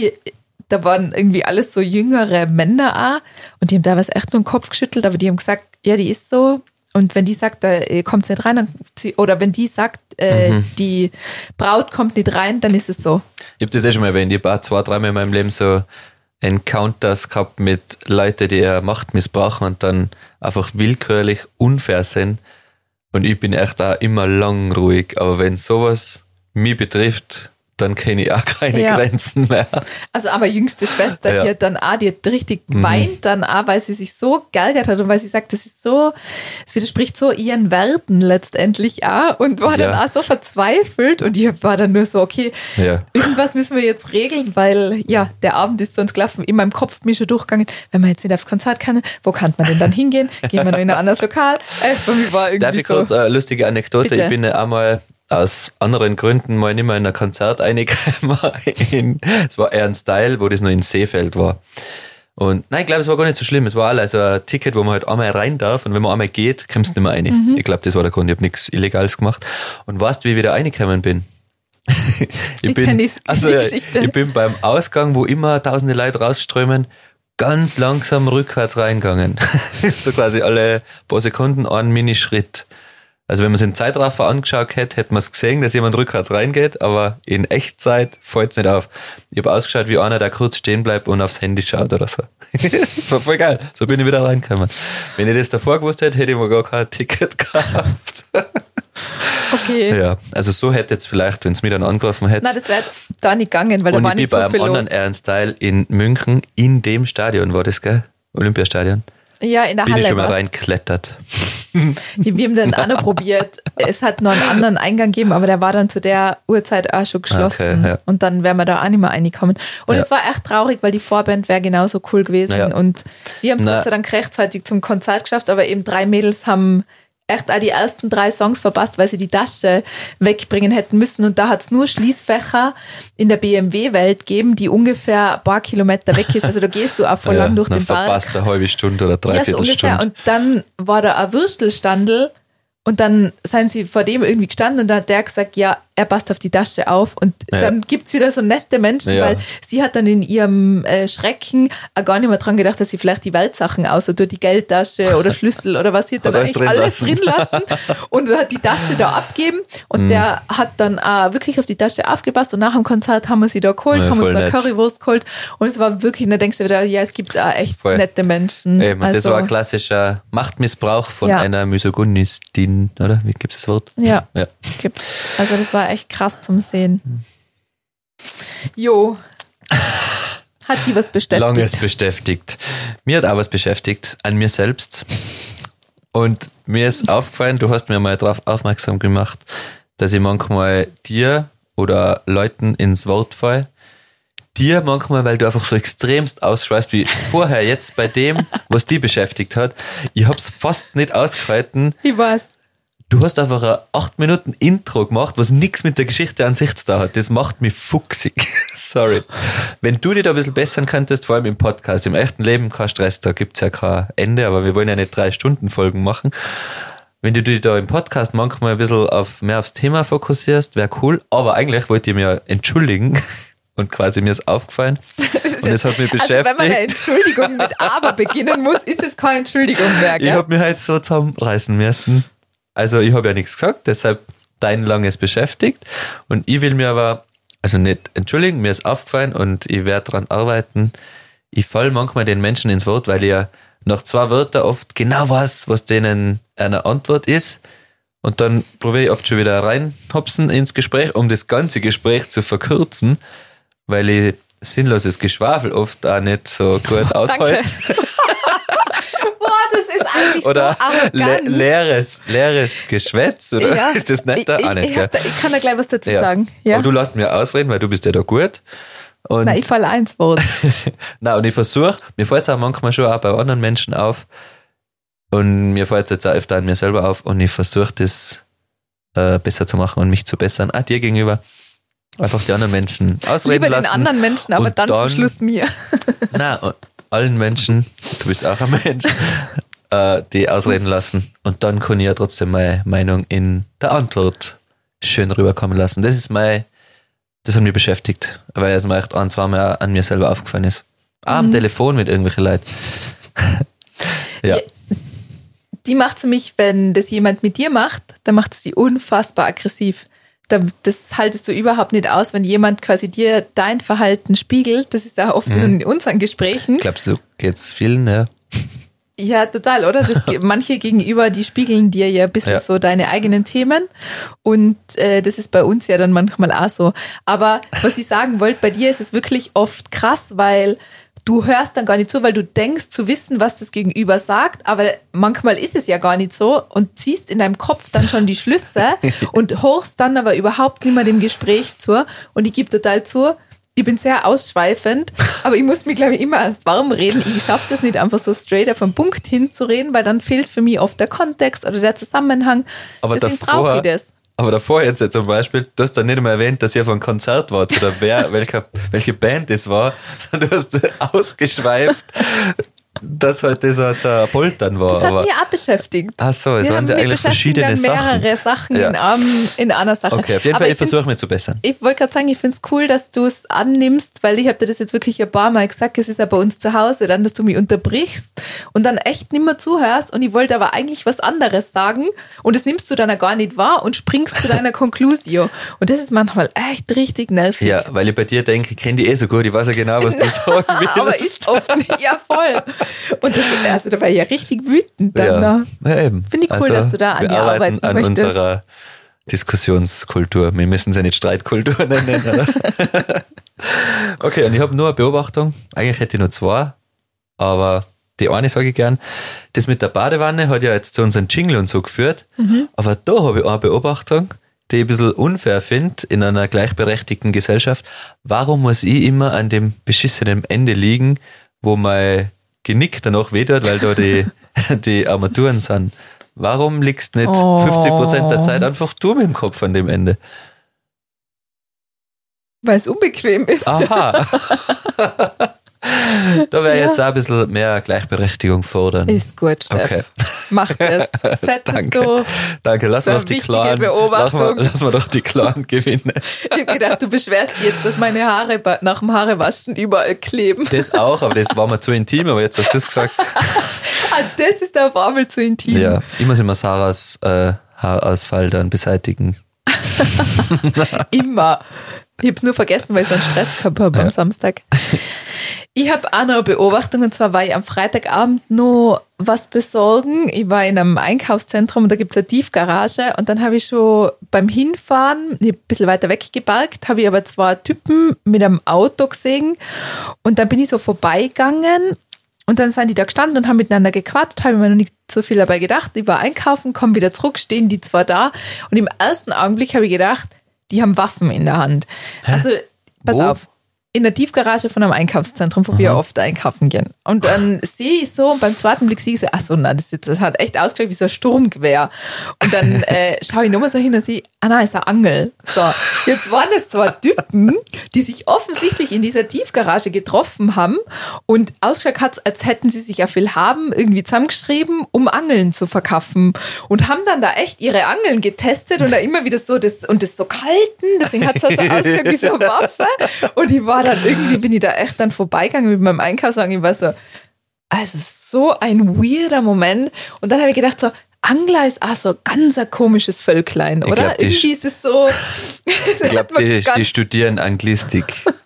da waren irgendwie alles so jüngere Männer auch und die haben da was echt nur den Kopf geschüttelt, aber die haben gesagt, ja, die ist so. Und wenn die sagt, da kommt sie nicht rein, oder wenn die sagt, die Braut kommt nicht rein, dann ist es so. Ich habe das schon mal erwähnt, ich habe 2, 3 Mal in meinem Leben so Encounters gehabt mit Leuten, die Macht missbrauchen und dann einfach willkürlich unfair sind. Und ich bin echt auch immer lang ruhig. Aber wenn sowas mich betrifft, dann kenne ich auch keine Grenzen mehr. Also aber jüngste Schwester, die hat richtig geweint dann auch, weil sie sich so geärgert hat und weil sie sagt, es widerspricht so ihren Werten letztendlich auch und war dann auch so verzweifelt und ich war dann nur so, okay, irgendwas müssen wir jetzt regeln, weil der Abend ist sonst gelaufen, in meinem Kopf bin ich schon durchgegangen, wenn man jetzt nicht aufs Konzert kann, wo kann man denn dann hingehen? Gehen wir noch in ein anderes Lokal? Bei mir war irgendwie Darf ich kurz eine lustige Anekdote? Bitte? Ich bin ja einmal aus anderen Gründen mal nicht mehr in ein Konzert reingekommen. Es war eher ein Style, wo das noch in Seefeld war. Und nein, ich glaube, es war gar nicht so schlimm. Es war also ein Ticket, wo man halt einmal rein darf und wenn man einmal geht, kommst du nicht mehr rein. Ich glaube, das war der Grund. Ich habe nichts Illegales gemacht. Und weißt du, wie ich wieder reingekommen bin? Ich bin beim Ausgang, wo immer tausende Leute rausströmen, ganz langsam rückwärts reingegangen. So quasi alle paar Sekunden einen Minischritt. Also wenn man es in Zeitraffer angeschaut hätte man es gesehen, dass jemand rückwärts reingeht, aber in Echtzeit fällt es nicht auf. Ich habe ausgeschaut wie einer, der kurz stehen bleibt und aufs Handy schaut oder so. Das war voll geil. So bin ich wieder reingekommen. Wenn ich das davor gewusst hätte, hätte ich mir gar kein Ticket gehabt. Okay. Ja, also so hätte jetzt vielleicht, wenn es mich dann angerufen hätte. Nein, das wäre da nicht gegangen, weil da war nicht so viel los. Und ich bin bei einem anderen Ehrenstyle in München, in dem Stadion war das, gell? Olympiastadion. Ja, in der Bin Halle. Ich schon mal reinklettert. Wir haben dann auch noch probiert. Es hat noch einen anderen Eingang gegeben, aber der war dann zu der Uhrzeit auch schon geschlossen. Okay, und dann wären wir da auch nicht mehr reingekommen. Und es war echt traurig, weil die Vorband wäre genauso cool gewesen. Ja. Und wir haben es Gott sei Dank rechtzeitig zum Konzert geschafft, aber eben 3 Mädels haben echt auch die ersten 3 Songs verpasst, weil sie die Tasche wegbringen hätten müssen. Und da hat es nur Schließfächer in der BMW-Welt gegeben, die ungefähr ein paar Kilometer weg ist. Also da gehst du auch voll lang durch den Park. Verpasst eine halbe Stunde oder dreiviertel Stunde. Und dann war da ein Würstelstandel und dann sind sie vor dem irgendwie gestanden und da hat der gesagt, ja, er passt auf die Tasche auf und dann gibt's wieder so nette Menschen, weil sie hat dann in ihrem Schrecken auch gar nicht mehr dran gedacht, dass sie vielleicht die Weltsachen tut, die Geldtasche oder Schlüssel oder was, sie hat dann eigentlich alles drin lassen und hat die Tasche da abgeben und der hat dann auch wirklich auf die Tasche aufgepasst und nach dem Konzert haben wir sie da geholt, haben uns eine Currywurst geholt und es war wirklich, da denkst du wieder, ja, es gibt auch echt nette Menschen. Eben, das war ein klassischer Machtmissbrauch von einer Misogynistin, oder? Wie gibt es das Wort? Ja. Gibt. Also das war echt krass zum Sehen. Jo. Hat die was beschäftigt? Langes beschäftigt. Mir hat auch was beschäftigt, an mir selbst. Und mir ist aufgefallen, du hast mir mal darauf aufmerksam gemacht, dass ich manchmal dir oder Leuten ins Wort falle. Dir manchmal, weil du einfach so extremst ausschweist, wie vorher jetzt bei dem, was die beschäftigt hat. Ich hab's fast nicht ausgehalten. Ich weiß. Du hast einfach ein 8 Minuten Intro gemacht, was nichts mit der Geschichte an sich zu tun hat. Das macht mich fuchsig. Sorry. Wenn du dich da ein bisschen bessern könntest, vor allem im Podcast, im echten Leben kein Stress, da gibt's ja kein Ende, aber wir wollen ja nicht 3-Stunden-Folgen machen. Wenn du dich da im Podcast manchmal ein bisschen mehr aufs Thema fokussierst, wäre cool. Aber eigentlich wollte ich mir entschuldigen und quasi mir ist aufgefallen. Und das hat mich beschäftigt. Also wenn man eine Entschuldigung mit Aber beginnen muss, ist es keine Entschuldigung mehr, gell? Ich habe mich halt so zusammenreißen müssen. Also ich habe ja nichts gesagt, deshalb dein Langes beschäftigt. Und ich will mir aber, also nicht entschuldigen, mir ist aufgefallen und ich werde daran arbeiten. Ich falle manchmal den Menschen ins Wort, weil ich ja nach 2 Wörtern oft genau weiß, was denen eine Antwort ist. Und dann probiere ich oft schon wieder reinhopsen ins Gespräch, um das ganze Gespräch zu verkürzen, weil ich sinnloses Geschwafel oft auch nicht so gut aushalte. Boah, das ist eigentlich oder so arrogant. Leeres Geschwätz, oder? Ja. Ist das netter? Auch nicht, ich kann da gleich was dazu sagen. Ja. Aber du lässt mir ausreden, weil du bist ja da gut. Und ich falle eins Wort. und ich versuche, mir fällt es auch manchmal schon auch bei anderen Menschen auf und mir fällt es jetzt auch öfter an mir selber auf und ich versuche das besser zu machen und mich zu bessern. Auch dir gegenüber. Einfach die anderen Menschen ausreden Lieber lassen. den anderen Menschen, aber dann zum Schluss mir. Nein, allen Menschen, du bist auch ein Mensch, die ausreden lassen. Und dann kann ich ja trotzdem meine Meinung in der Antwort schön rüberkommen lassen. Das hat mich beschäftigt, weil es mir echt 1-2 Mal an mir selber aufgefallen ist. Auch am Telefon mit irgendwelchen Leuten. Ja. Die macht es mich, wenn das jemand mit dir macht, dann macht es die unfassbar aggressiv. Das haltest du überhaupt nicht aus, wenn jemand quasi dir dein Verhalten spiegelt. Das ist ja oft in unseren Gesprächen. Glaubst du, geht's vielen, ja? Ja, total, oder? Manche gegenüber, die spiegeln dir ja ein bisschen so deine eigenen Themen und das ist bei uns ja dann manchmal auch so. Aber was ich sagen wollte, bei dir ist es wirklich oft krass, weil du hörst dann gar nicht zu, weil du denkst zu wissen, was das Gegenüber sagt, aber manchmal ist es ja gar nicht so und ziehst in deinem Kopf dann schon die Schlüsse und horchst dann aber überhaupt nicht mehr dem Gespräch zu. Und ich gebe total zu, ich bin sehr ausschweifend, aber ich muss mich, glaube ich, immer erst warm reden. Ich schaffe das nicht einfach so straight auf den Punkt hinzureden, weil dann fehlt für mich oft der Kontext oder der Zusammenhang. Aber deswegen brauche ich das. Aber davor jetzt zum Beispiel, du hast dann nicht einmal erwähnt, dass ihr von Konzert wart oder welche Band das war, sondern du hast ausgeschweift, dass halt das ein Poltern war. Das hat mich auch beschäftigt. Ach so, es waren ja eigentlich verschiedene Sachen. Mehrere Sachen in einer Sache. Okay, auf jeden Fall, ich versuche mich zu bessern. Ich wollte gerade sagen, ich finde es cool, dass du es annimmst, weil ich habe dir das jetzt wirklich ein paar Mal gesagt, es ist ja bei uns zu Hause dann, dass du mich unterbrichst und dann echt nicht mehr zuhörst und ich wollte aber eigentlich was anderes sagen und das nimmst du dann auch gar nicht wahr und springst zu deiner Conclusio. Und das ist manchmal echt richtig nervig. Ja, weil ich bei dir denke, ich kenne die so gut, ich weiß ja genau, was du sagen willst. Aber ist oft nicht, ja voll. Und da war ich ja richtig wütend dann. Ja, eben. Finde ich cool, dass du da an dir arbeiten möchtest. Wir arbeiten an unserer Diskussionskultur. Wir müssen sie nicht Streitkultur nennen. Oder? Okay, und ich habe nur eine Beobachtung. Eigentlich hätte ich nur 2, aber die eine sage ich gern. Das mit der Badewanne hat ja jetzt zu unseren Jingle und so geführt. Aber da habe ich eine Beobachtung, die ich ein bisschen unfair finde in einer gleichberechtigten Gesellschaft. Warum muss ich immer an dem beschissenen Ende liegen, wo mein Genick danach wehtut, weil da die Armaturen sind? Warum liegst nicht 50% der Zeit einfach du mit dem Kopf an dem Ende? Weil es unbequem ist. Aha. Da wäre jetzt auch ein bisschen mehr Gleichberechtigung fordern. Ist gut, Steff. Okay. Mach das. Setz es so. Danke, lass So mal eine auf die wichtige Klaren. Beobachtung. Lass mal doch die Klaren gewinnen. Ich habe gedacht, du beschwerst dich jetzt, dass meine Haare nach dem Haarewaschen überall kleben. Das auch, aber das war mir zu intim, aber jetzt hast du das gesagt. Das ist auf einmal zu intim. Ja, ich muss immer Sarahs Haarausfall dann beseitigen. Immer. Ich habe es nur vergessen, weil ich so einen Stress gehabt habe am Samstag. Ich habe auch noch eine Beobachtung, und zwar war ich am Freitagabend noch was besorgen. Ich war in einem Einkaufszentrum und da gibt es eine Tiefgarage, und dann habe ich schon beim Hinfahren, ich hab ein bisschen weiter weg geparkt, habe ich aber 2 Typen mit einem Auto gesehen, und dann bin ich so vorbeigegangen und dann sind die da gestanden und haben miteinander gequatscht, habe ich mir noch nicht so viel dabei gedacht. Ich war einkaufen, komme wieder zurück, stehen die 2 da, und im ersten Augenblick habe ich gedacht, die haben Waffen in der Hand. Also, pass Wo? auf. In der Tiefgarage von einem Einkaufszentrum, wo wir oft einkaufen gehen. Und dann sehe ich so, und beim zweiten Blick sehe ich so, ach so, nein, das hat echt ausgeschaut wie so ein Sturmgewehr. Und dann schaue ich nochmal so hin und sehe, ah nein, ist eine Angel. So, jetzt waren es 2 Typen, die sich offensichtlich in dieser Tiefgarage getroffen haben und ausgeschaut hat, als hätten sie sich auf Willhaben irgendwie zusammengeschrieben, um Angeln zu verkaufen. Und haben dann da echt ihre Angeln getestet und da immer wieder so das so kalten, deswegen hat es so ausgeschaut wie so eine Waffe. Und ich war dann irgendwie, bin ich da echt dann vorbeigegangen mit meinem Einkaufswagen. Ich war so, also so ein weirder Moment. Und dann habe ich gedacht so, Angler ist auch so ganz ein komisches Völklein, oder? glaub, Irgendwie ist es so. Ich glaube, die studieren Anglistik.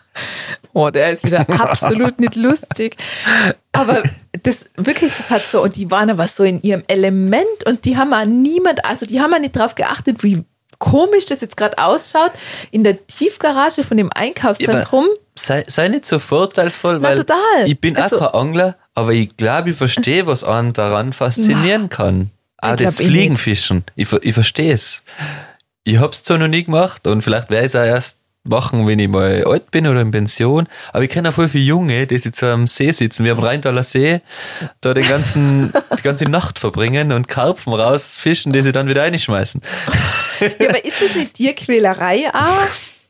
Oh, der ist wieder absolut nicht lustig. Aber das hat so, und die waren aber so in ihrem Element, und die haben auch die haben auch nicht drauf geachtet, wie komisch das jetzt gerade ausschaut, in der Tiefgarage von dem Einkaufszentrum. Sei nicht so vorteilsverteilsvoll, Na, weil total. ich bin Also- auch kein Angler, aber ich glaube, ich verstehe, was einen daran faszinieren kann. Auch das glaub, ich Fliegenfischen. Ich verstehe es. Ich habe es zwar noch nie gemacht, und vielleicht werde ich es auch erst machen, wenn ich mal alt bin oder in Pension. Aber ich kenne auch voll viele Junge, die jetzt am See sitzen, wie am Rheintaler See, da die ganze Nacht verbringen und Karpfen rausfischen, die sie dann wieder reinschmeißen. Ja, aber ist das nicht Tierquälerei auch?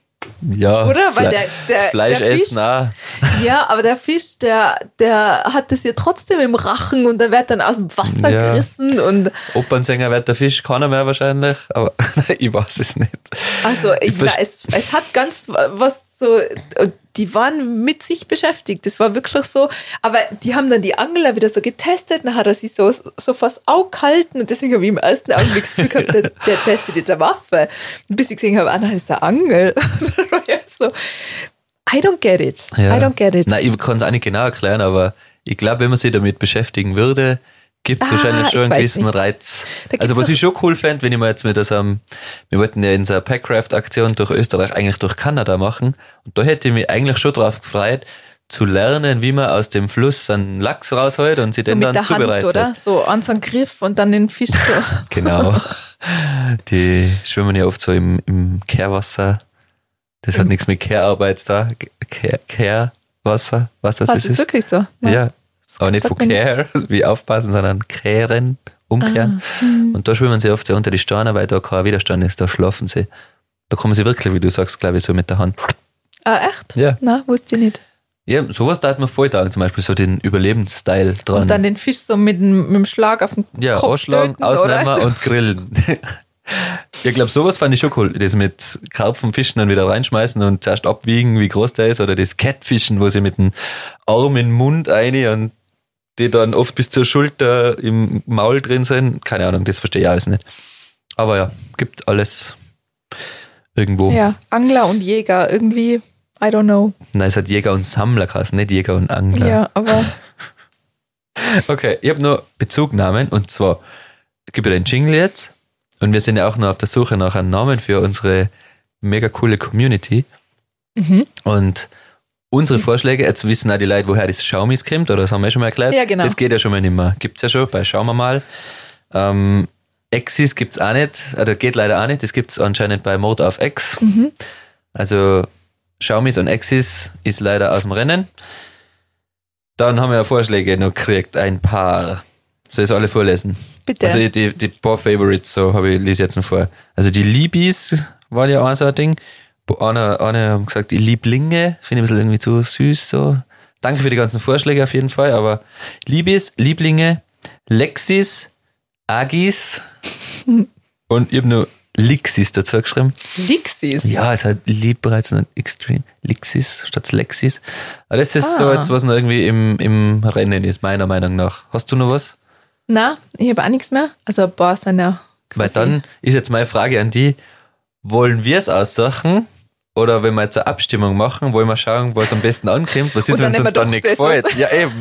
Ja, Oder? Weil der Fleisch der Fisch- essen auch. Ja, aber der Fisch, der hat das ja trotzdem im Rachen, und der wird dann aus dem Wasser Ja. gerissen, und Opernsänger wird der Fisch, keiner mehr wahrscheinlich, aber ich weiß es nicht. also vers- es hat ganz was so, die waren mit sich beschäftigt, das war wirklich so, aber die haben dann die Angler wieder so getestet, dann hat er sich so fast Auge gehalten, und deswegen habe ich im ersten Augenblick das Gefühl gehabt, der testet jetzt eine Waffe, und bis ich gesehen habe, nein, das ist eine Angel. Dann war ich so, I don't get it. Ja. I don't get it. Nein, ich kann es auch nicht genau erklären, aber ich glaube, wenn man sich damit beschäftigen würde, gibt es wahrscheinlich schon ich einen weiß gewissen nicht. Reiz. Da gibt's Also was doch- ich schon cool fände, wenn ich mal jetzt mit wir wollten ja in so einer Packcraft-Aktion durch Österreich, eigentlich durch Kanada machen, und da hätte ich mich eigentlich schon drauf gefreut, zu lernen, wie man aus dem Fluss einen Lachs rausholt und sie So den mit dann der Hand, zubereitet. oder? So an so einen Griff und dann den Fisch so. Genau. Die schwimmen ja oft so im Kehrwasser. Das hat nichts mit Kehrarbeit da. Kehrwasser. Weißt du, was Was das ist ist? wirklich so? Ja. Aber nicht von sagt mir Care, wie aufpassen, sondern kehren, umkehren. Und da schwimmen sie oft so unter die Steine, weil da kein Widerstand ist, da schlafen sie. Da kommen sie wirklich, wie du sagst, glaube ich, so mit der Hand. Ah, echt? Ja. Na, wusste ich nicht. Ja, sowas da hat man voll da, zum Beispiel so den Überlebensstyle dran. Und dann den Fisch so mit dem Schlag auf den Ja, Kopf ausschlagen, töten, ausnehmen oder? und grillen. Ich glaube, sowas fand ich schon cool. Das mit Karpfen, Fischen dann wieder reinschmeißen und zuerst abwiegen, wie groß der ist. Oder das Catfischen, wo sie mit dem Arm in den Mund rein und die dann oft bis zur Schulter im Maul drin sind. Keine Ahnung, das verstehe ich alles nicht. Aber ja, gibt alles irgendwo. Ja, Angler und Jäger, irgendwie, I don't know. Nein, es hat Jäger und Sammler geheißen, nicht Jäger und Angler. Ja, aber Okay, ich habe nur Bezugnahmen, und zwar gibt ja den Jingle jetzt, und wir sind ja auch noch auf der Suche nach einem Namen für unsere mega coole Community. Und unsere Vorschläge, jetzt wissen auch die Leute, woher das Xiaomis kommt, oder das haben wir schon mal erklärt. Ja, genau. Das geht ja schon mal nicht mehr. Gibt's ja schon, bei Schauen wir mal. Exis gibt's auch nicht, oder geht leider auch nicht, das gibt's anscheinend bei Mode auf X. Also Xiaomis und Exis ist leider aus dem Rennen. Dann haben wir Vorschläge noch gekriegt, ein paar. Soll ich es alle vorlesen? bitte. Also die paar Favorites, so lese ich jetzt noch vor. Also die Liebis war ja auch so ein Ding. Einer haben gesagt, die Lieblinge, finde ich ein bisschen irgendwie zu süß. So. Danke für die ganzen Vorschläge auf jeden Fall, aber Liebis, Lieblinge, Lexis, Agis und ich habe nur Lixis dazu geschrieben. Lixis? Ja, es hat Liebreiz und Extreme. Lixis statt Lexis. Aber das ist so jetzt, was noch irgendwie im Rennen ist, meiner Meinung nach. Hast du noch was? Na, ich habe auch nichts mehr. Also ein paar sind ja Weil dann ist jetzt meine Frage an die, wollen wir es aussuchen? Oder wenn wir jetzt eine Abstimmung machen, wollen wir schauen, was am besten ankommt? Was ist, wenn es uns dann nicht gefällt? Ja, eben.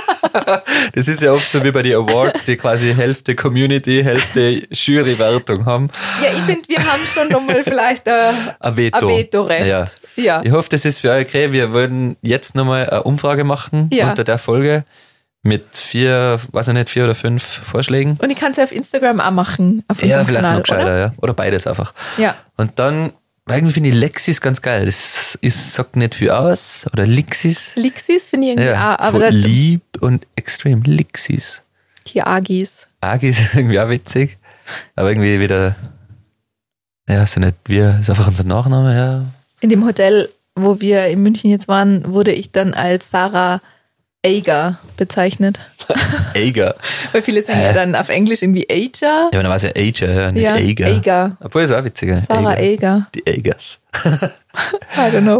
Das ist ja oft so wie bei den Awards, die quasi Hälfte Community, Hälfte Jurywertung haben. Ja, ich finde, wir haben schon nochmal vielleicht ein Veto-Recht. Ja. Ich hoffe, das ist für euch okay. Wir würden jetzt nochmal eine Umfrage machen unter der Folge mit 4 oder 5 Vorschlägen. Und ich kann es ja auf Instagram auch machen, auf unserem vielleicht Kanal, noch gescheiter, oder? ja. Oder beides einfach. Ja. Und dann, irgendwie finde ich Lexis ganz geil. Das sagt nicht viel aus. Oder Lixis. Lixis finde ich irgendwie auch. Aber von lieb und extrem. Lixis. Die Agis. Agis ist irgendwie auch witzig. Aber irgendwie wieder, ja, ist ja nicht wir, ist einfach unser Nachname, ja. In dem Hotel, wo wir in München jetzt waren, wurde ich dann als Sarah Ager bezeichnet. Ager. Weil viele sagen ja dann auf Englisch irgendwie Ager. Ja, aber dann war es ja Ager, ja, nicht Ager. Ager. Obwohl, ist auch witziger. Sarah Ager. Die Agers. I don't know.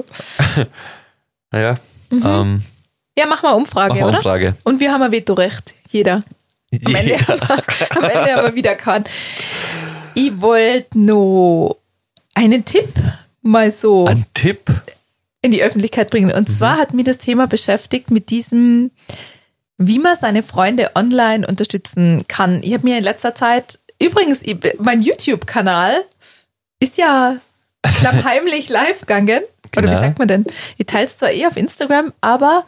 Naja. Ja, mach mal Umfrage, oder? Umfrage. Und wir haben ein Vetorecht. Jeder. Am Ende aber wieder kann. Ich wollte noch einen Tipp mal so Ein Tipp? in die Öffentlichkeit bringen. Und zwar hat mich das Thema beschäftigt mit diesem, wie man seine Freunde online unterstützen kann. Ich habe mir in letzter Zeit, übrigens, mein YouTube-Kanal ist ja klammheimlich live gegangen. Oder wie sagt man denn? Ich teile es zwar auf Instagram, aber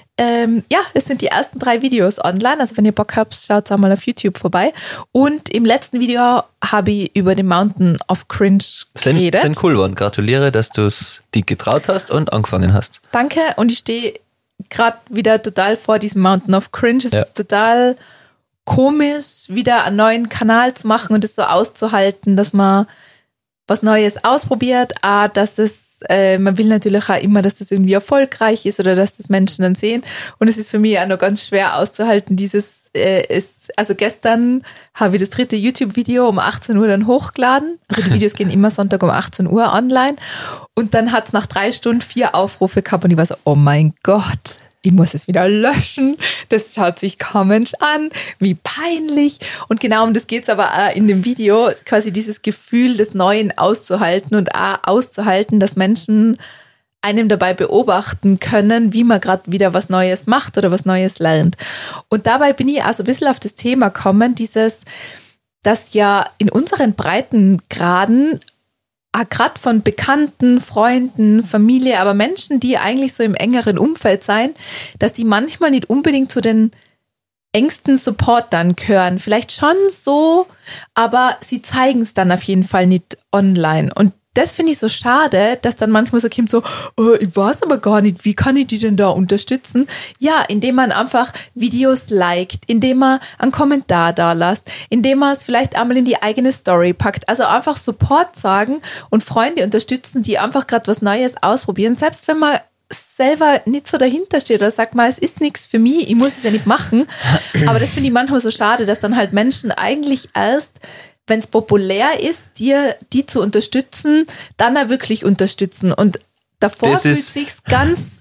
es sind die ersten 3 Videos online. Also wenn ihr Bock habt, schaut auch mal auf YouTube vorbei. Und im letzten Video habe ich über den Mountain of Cringe geredet. Sind cool geworden. Gratuliere, dass du es dir getraut hast und angefangen hast. Danke. Und ich stehe gerade wieder total vor diesem Mountain of Cringe. Es ist total komisch, wieder einen neuen Kanal zu machen und es so auszuhalten, dass man was Neues ausprobiert. Dass es man will natürlich auch immer, dass das irgendwie erfolgreich ist oder dass das Menschen dann sehen. Und es ist für mich auch noch ganz schwer auszuhalten, also gestern habe ich das 3. YouTube-Video um 18 Uhr dann hochgeladen. Also die Videos gehen immer Sonntag um 18 Uhr online. Und dann hat es nach 3 Stunden 4 Aufrufe gehabt und ich war so, oh mein Gott, ich muss es wieder löschen. Das schaut sich kaum Mensch an. Wie peinlich. Und genau um das geht es aber auch in dem Video, quasi dieses Gefühl des Neuen auszuhalten und auch auszuhalten, dass Menschen einem dabei beobachten können, wie man gerade wieder was Neues macht oder was Neues lernt. Und dabei bin ich auch so ein bisschen auf das Thema gekommen, dass ja in unseren Breitengraden gerade von Bekannten, Freunden, Familie, aber Menschen, die eigentlich so im engeren Umfeld sein, dass die manchmal nicht unbedingt zu den engsten Supportern gehören. Vielleicht schon so, aber sie zeigen es dann auf jeden Fall nicht online. Und das finde ich so schade, dass dann manchmal so kommt so, ich weiß aber gar nicht, wie kann ich die denn da unterstützen? Ja, indem man einfach Videos liked, indem man einen Kommentar da lässt, indem man es vielleicht einmal in die eigene Story packt. Also einfach Support sagen und Freunde unterstützen, die einfach gerade was Neues ausprobieren. Selbst wenn man selber nicht so dahinter steht oder sagt mal, es ist nichts für mich, ich muss es ja nicht machen. Aber das finde ich manchmal so schade, dass dann halt Menschen eigentlich erst, wenn es populär ist, die zu unterstützen, dann auch wirklich unterstützen. Und davor fühlt es sich ganz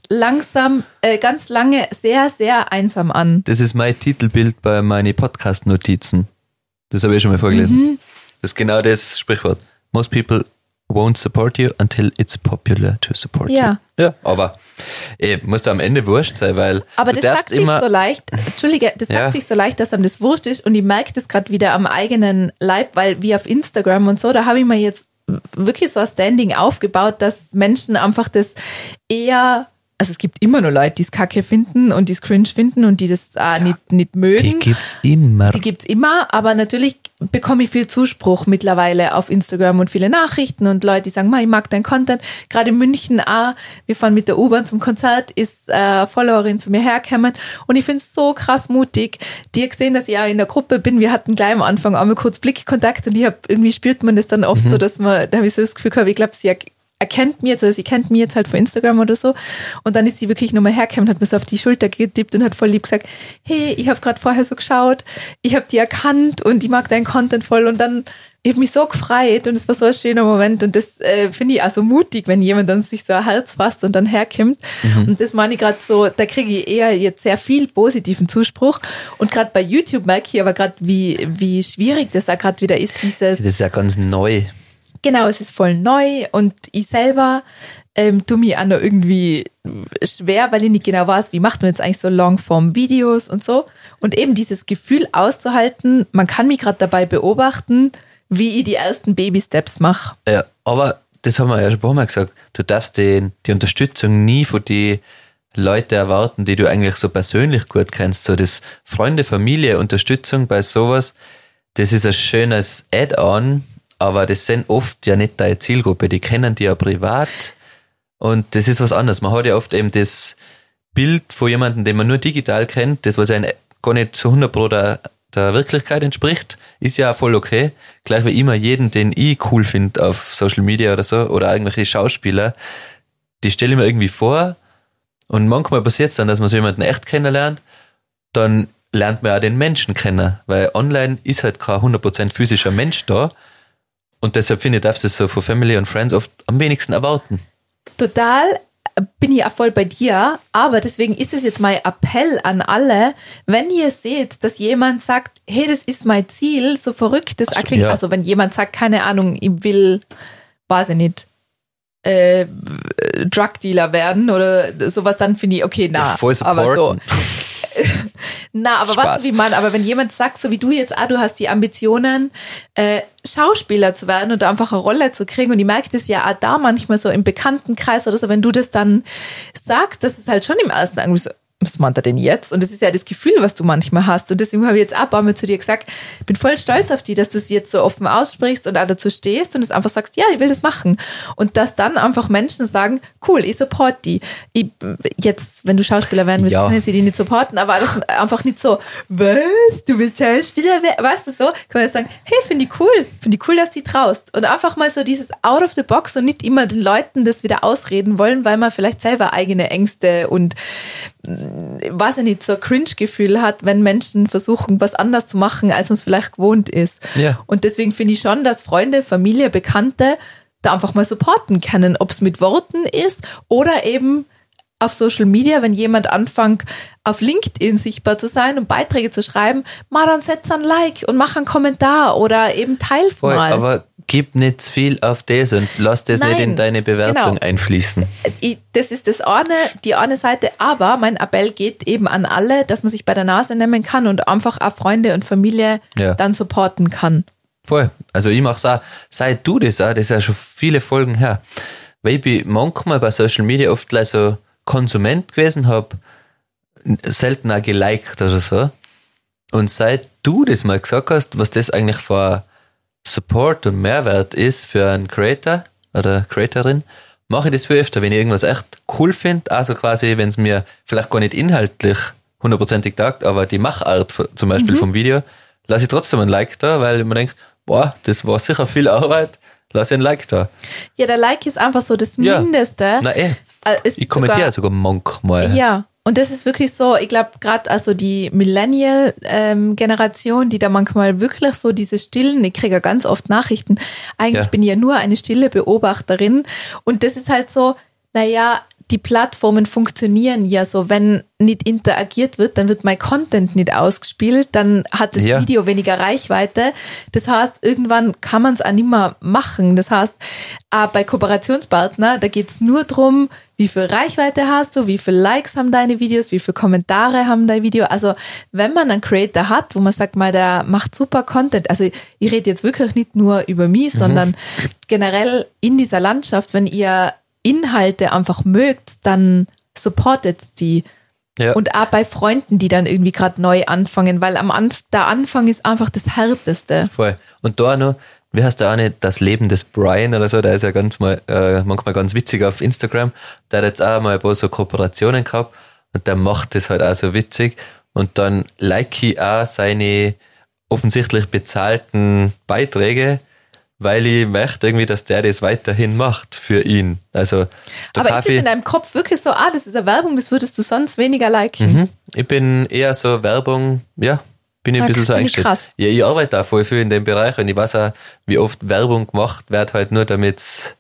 lange sehr, sehr einsam an. Das ist mein Titelbild bei meinen Podcast-Notizen. Das habe ich schon mal vorgelesen. Das ist genau das Sprichwort. Most people won't support you until it's popular to support you. Ja, aber muss da am Ende wurscht sein, weil aber das sagt sich so leicht, sagt sich so leicht, dass einem das wurscht ist und ich merke das gerade wieder am eigenen Leib, weil wie auf Instagram und so, da habe ich mir jetzt wirklich so ein Standing aufgebaut, dass Menschen einfach das eher, also es gibt immer nur Leute, die es kacke finden und die es cringe finden und die das nicht mögen. Die gibt's immer. Die gibt's immer, aber natürlich bekomme ich viel Zuspruch mittlerweile auf Instagram und viele Nachrichten und Leute, die sagen, ich mag dein Content. Gerade in München auch, wir fahren mit der U-Bahn zum Konzert, ist Followerin zu mir hergekommen und ich finde es so krass mutig. Die gesehen, dass ich auch in der Gruppe bin. Wir hatten gleich am Anfang einmal kurz Blickkontakt und irgendwie spürt man das dann oft so, dass da habe ich so das Gefühl gehabt, ich glaube, sie erkennt mich jetzt, oder sie kennt mich jetzt halt von Instagram oder so. Und dann ist sie wirklich nochmal hergekommen, hat mir so auf die Schulter getippt und hat voll lieb gesagt, hey, ich habe gerade vorher so geschaut, ich habe die erkannt und ich mag deinen Content voll. Und dann, ich habe mich so gefreut und es war so ein schöner Moment. Und das finde ich auch so mutig, wenn jemand dann sich so ein Herz fasst und dann herkommt. Und das meine ich gerade so, da kriege ich eher jetzt sehr viel positiven Zuspruch. Und gerade bei YouTube merke ich aber gerade, wie schwierig das auch gerade wieder ist, dieses... Das ist ja ganz neu. Genau, es ist voll neu und ich selber tue mich auch noch irgendwie schwer, weil ich nicht genau weiß, wie macht man jetzt eigentlich so Longform-Videos und so. Und eben dieses Gefühl auszuhalten, man kann mich gerade dabei beobachten, wie ich die ersten Baby-Steps mache. Ja, aber das haben wir ja schon ein paar Mal gesagt, du darfst die Unterstützung nie von den Leuten erwarten, die du eigentlich so persönlich gut kennst. So das Freunde, Familie, Unterstützung bei sowas, das ist ein schönes Add-on, aber das sind oft ja nicht deine Zielgruppe, die kennen die ja privat und das ist was anderes. Man hat ja oft eben das Bild von jemandem, den man nur digital kennt, das was einem gar nicht zu 100% der Wirklichkeit entspricht, ist ja auch voll okay. Gleich wie immer jeden, den ich cool finde auf Social Media oder so, oder irgendwelche Schauspieler, die stelle ich mir irgendwie vor und manchmal passiert es dann, dass man so jemanden echt kennenlernt, dann lernt man auch den Menschen kennen, weil online ist halt kein 100% physischer Mensch da. Und deshalb finde ich, darfst du es so von Family und Friends oft am wenigsten erwarten. Total, bin ich auch voll bei dir, aber deswegen ist es jetzt mein Appell an alle, wenn ihr seht, dass jemand sagt, hey, das ist mein Ziel, so verrückt das auch klingt, also wenn jemand sagt, keine Ahnung, ich will, weiß ich nicht, Drug-Dealer werden oder sowas, dann finde ich, okay, na, voll aber so. Na, aber Spaß. weißt du, wie man, aber wenn jemand sagt, so wie du jetzt, du hast die Ambitionen, Schauspieler zu werden und einfach eine Rolle zu kriegen und ich merke das ja auch da manchmal so im Bekanntenkreis oder so, wenn du das dann sagst, das ist halt schon im ersten irgendwie so, was meint er denn jetzt? Und das ist ja das Gefühl, was du manchmal hast. Und deswegen habe ich jetzt auch ein paar Mal zu dir gesagt, ich bin voll stolz auf dich, dass du es jetzt so offen aussprichst und auch dazu stehst und es einfach sagst, ja, ich will das machen. Und dass dann einfach Menschen sagen, cool, ich support die. Jetzt, wenn du Schauspieler werden willst, können sie die nicht supporten, aber das einfach nicht so, was, du willst Schauspieler werden? Weißt du so? Kann man sagen, hey, finde ich cool, dass du traust. Und einfach mal so dieses out of the box und nicht immer den Leuten das wieder ausreden wollen, weil man vielleicht selber eigene Ängste und weiß ich nicht, so ein Cringe-Gefühl hat, wenn Menschen versuchen, was anders zu machen, als man es vielleicht gewohnt ist. Ja. Und deswegen finde ich schon, dass Freunde, Familie, Bekannte da einfach mal supporten können, ob es mit Worten ist oder eben auf Social Media, wenn jemand anfängt, auf LinkedIn sichtbar zu sein und Beiträge zu schreiben, mal dann setz ein Like und mach einen Kommentar oder eben teils voll, mal. Aber gib nicht zu viel auf das und lass das nicht in deine Bewertung einfließen. Das ist die eine Seite, aber mein Appell geht eben an alle, dass man sich bei der Nase nehmen kann und einfach auch Freunde und Familie dann supporten kann. Voll. Also ich mach's auch. Sei du das auch, das ist ja schon viele Folgen her. Weil ich bin manchmal bei Social Media oft gleich so Konsument gewesen, habe selten auch geliked oder so. Und seit du das mal gesagt hast, was das eigentlich für Support und Mehrwert ist für einen Creator oder Creatorin, mache ich das viel öfter, wenn ich irgendwas echt cool finde, also quasi, wenn es mir vielleicht gar nicht inhaltlich 100%ig taugt, aber die Machart zum Beispiel vom Video, lasse ich trotzdem ein Like da, weil ich mir denke, boah, das war sicher viel Arbeit, lasse ich ein Like da. Ja, der Like ist einfach so das Mindeste. Na ich kommentiere sogar manchmal. Ja, und das ist wirklich so, ich glaube gerade also die Millennial-Generation, die da manchmal wirklich so diese stillen, ich kriege ja ganz oft Nachrichten, eigentlich bin ich ja nur eine stille Beobachterin und das ist halt so, naja, die Plattformen funktionieren ja so, wenn nicht interagiert wird, dann wird mein Content nicht ausgespielt, dann hat das Video weniger Reichweite. Das heißt, irgendwann kann man es auch nicht mehr machen. Das heißt, auch bei Kooperationspartner, da geht es nur darum, wie viel Reichweite hast du, wie viele Likes haben deine Videos, wie viele Kommentare haben dein Video. Also wenn man einen Creator hat, wo man sagt, mal, der macht super Content, also ich rede jetzt wirklich nicht nur über mich, sondern generell in dieser Landschaft, wenn ihr Inhalte einfach mögt, dann supportet die. Ja. Und auch bei Freunden, die dann irgendwie gerade neu anfangen, weil der Anfang ist einfach das Härteste. Voll. Und da noch, wie heißt der eine, das Leben des Brian oder so, der ist ja manchmal ganz witzig auf Instagram, der hat jetzt auch mal ein paar so Kooperationen gehabt und der macht das halt auch so witzig und dann like ich auch seine offensichtlich bezahlten Beiträge, weil ich möchte irgendwie, dass der das weiterhin macht für ihn. Also der Aber ist Kaffee, es in deinem Kopf wirklich so, das ist eine Werbung, das würdest du sonst weniger liken? ich bin eher so Werbung, bin ich ein bisschen so finde ich eingestellt. krass. Ja, ich arbeite auch voll viel in dem Bereich und ich weiß auch, wie oft Werbung gemacht wird, halt nur damit es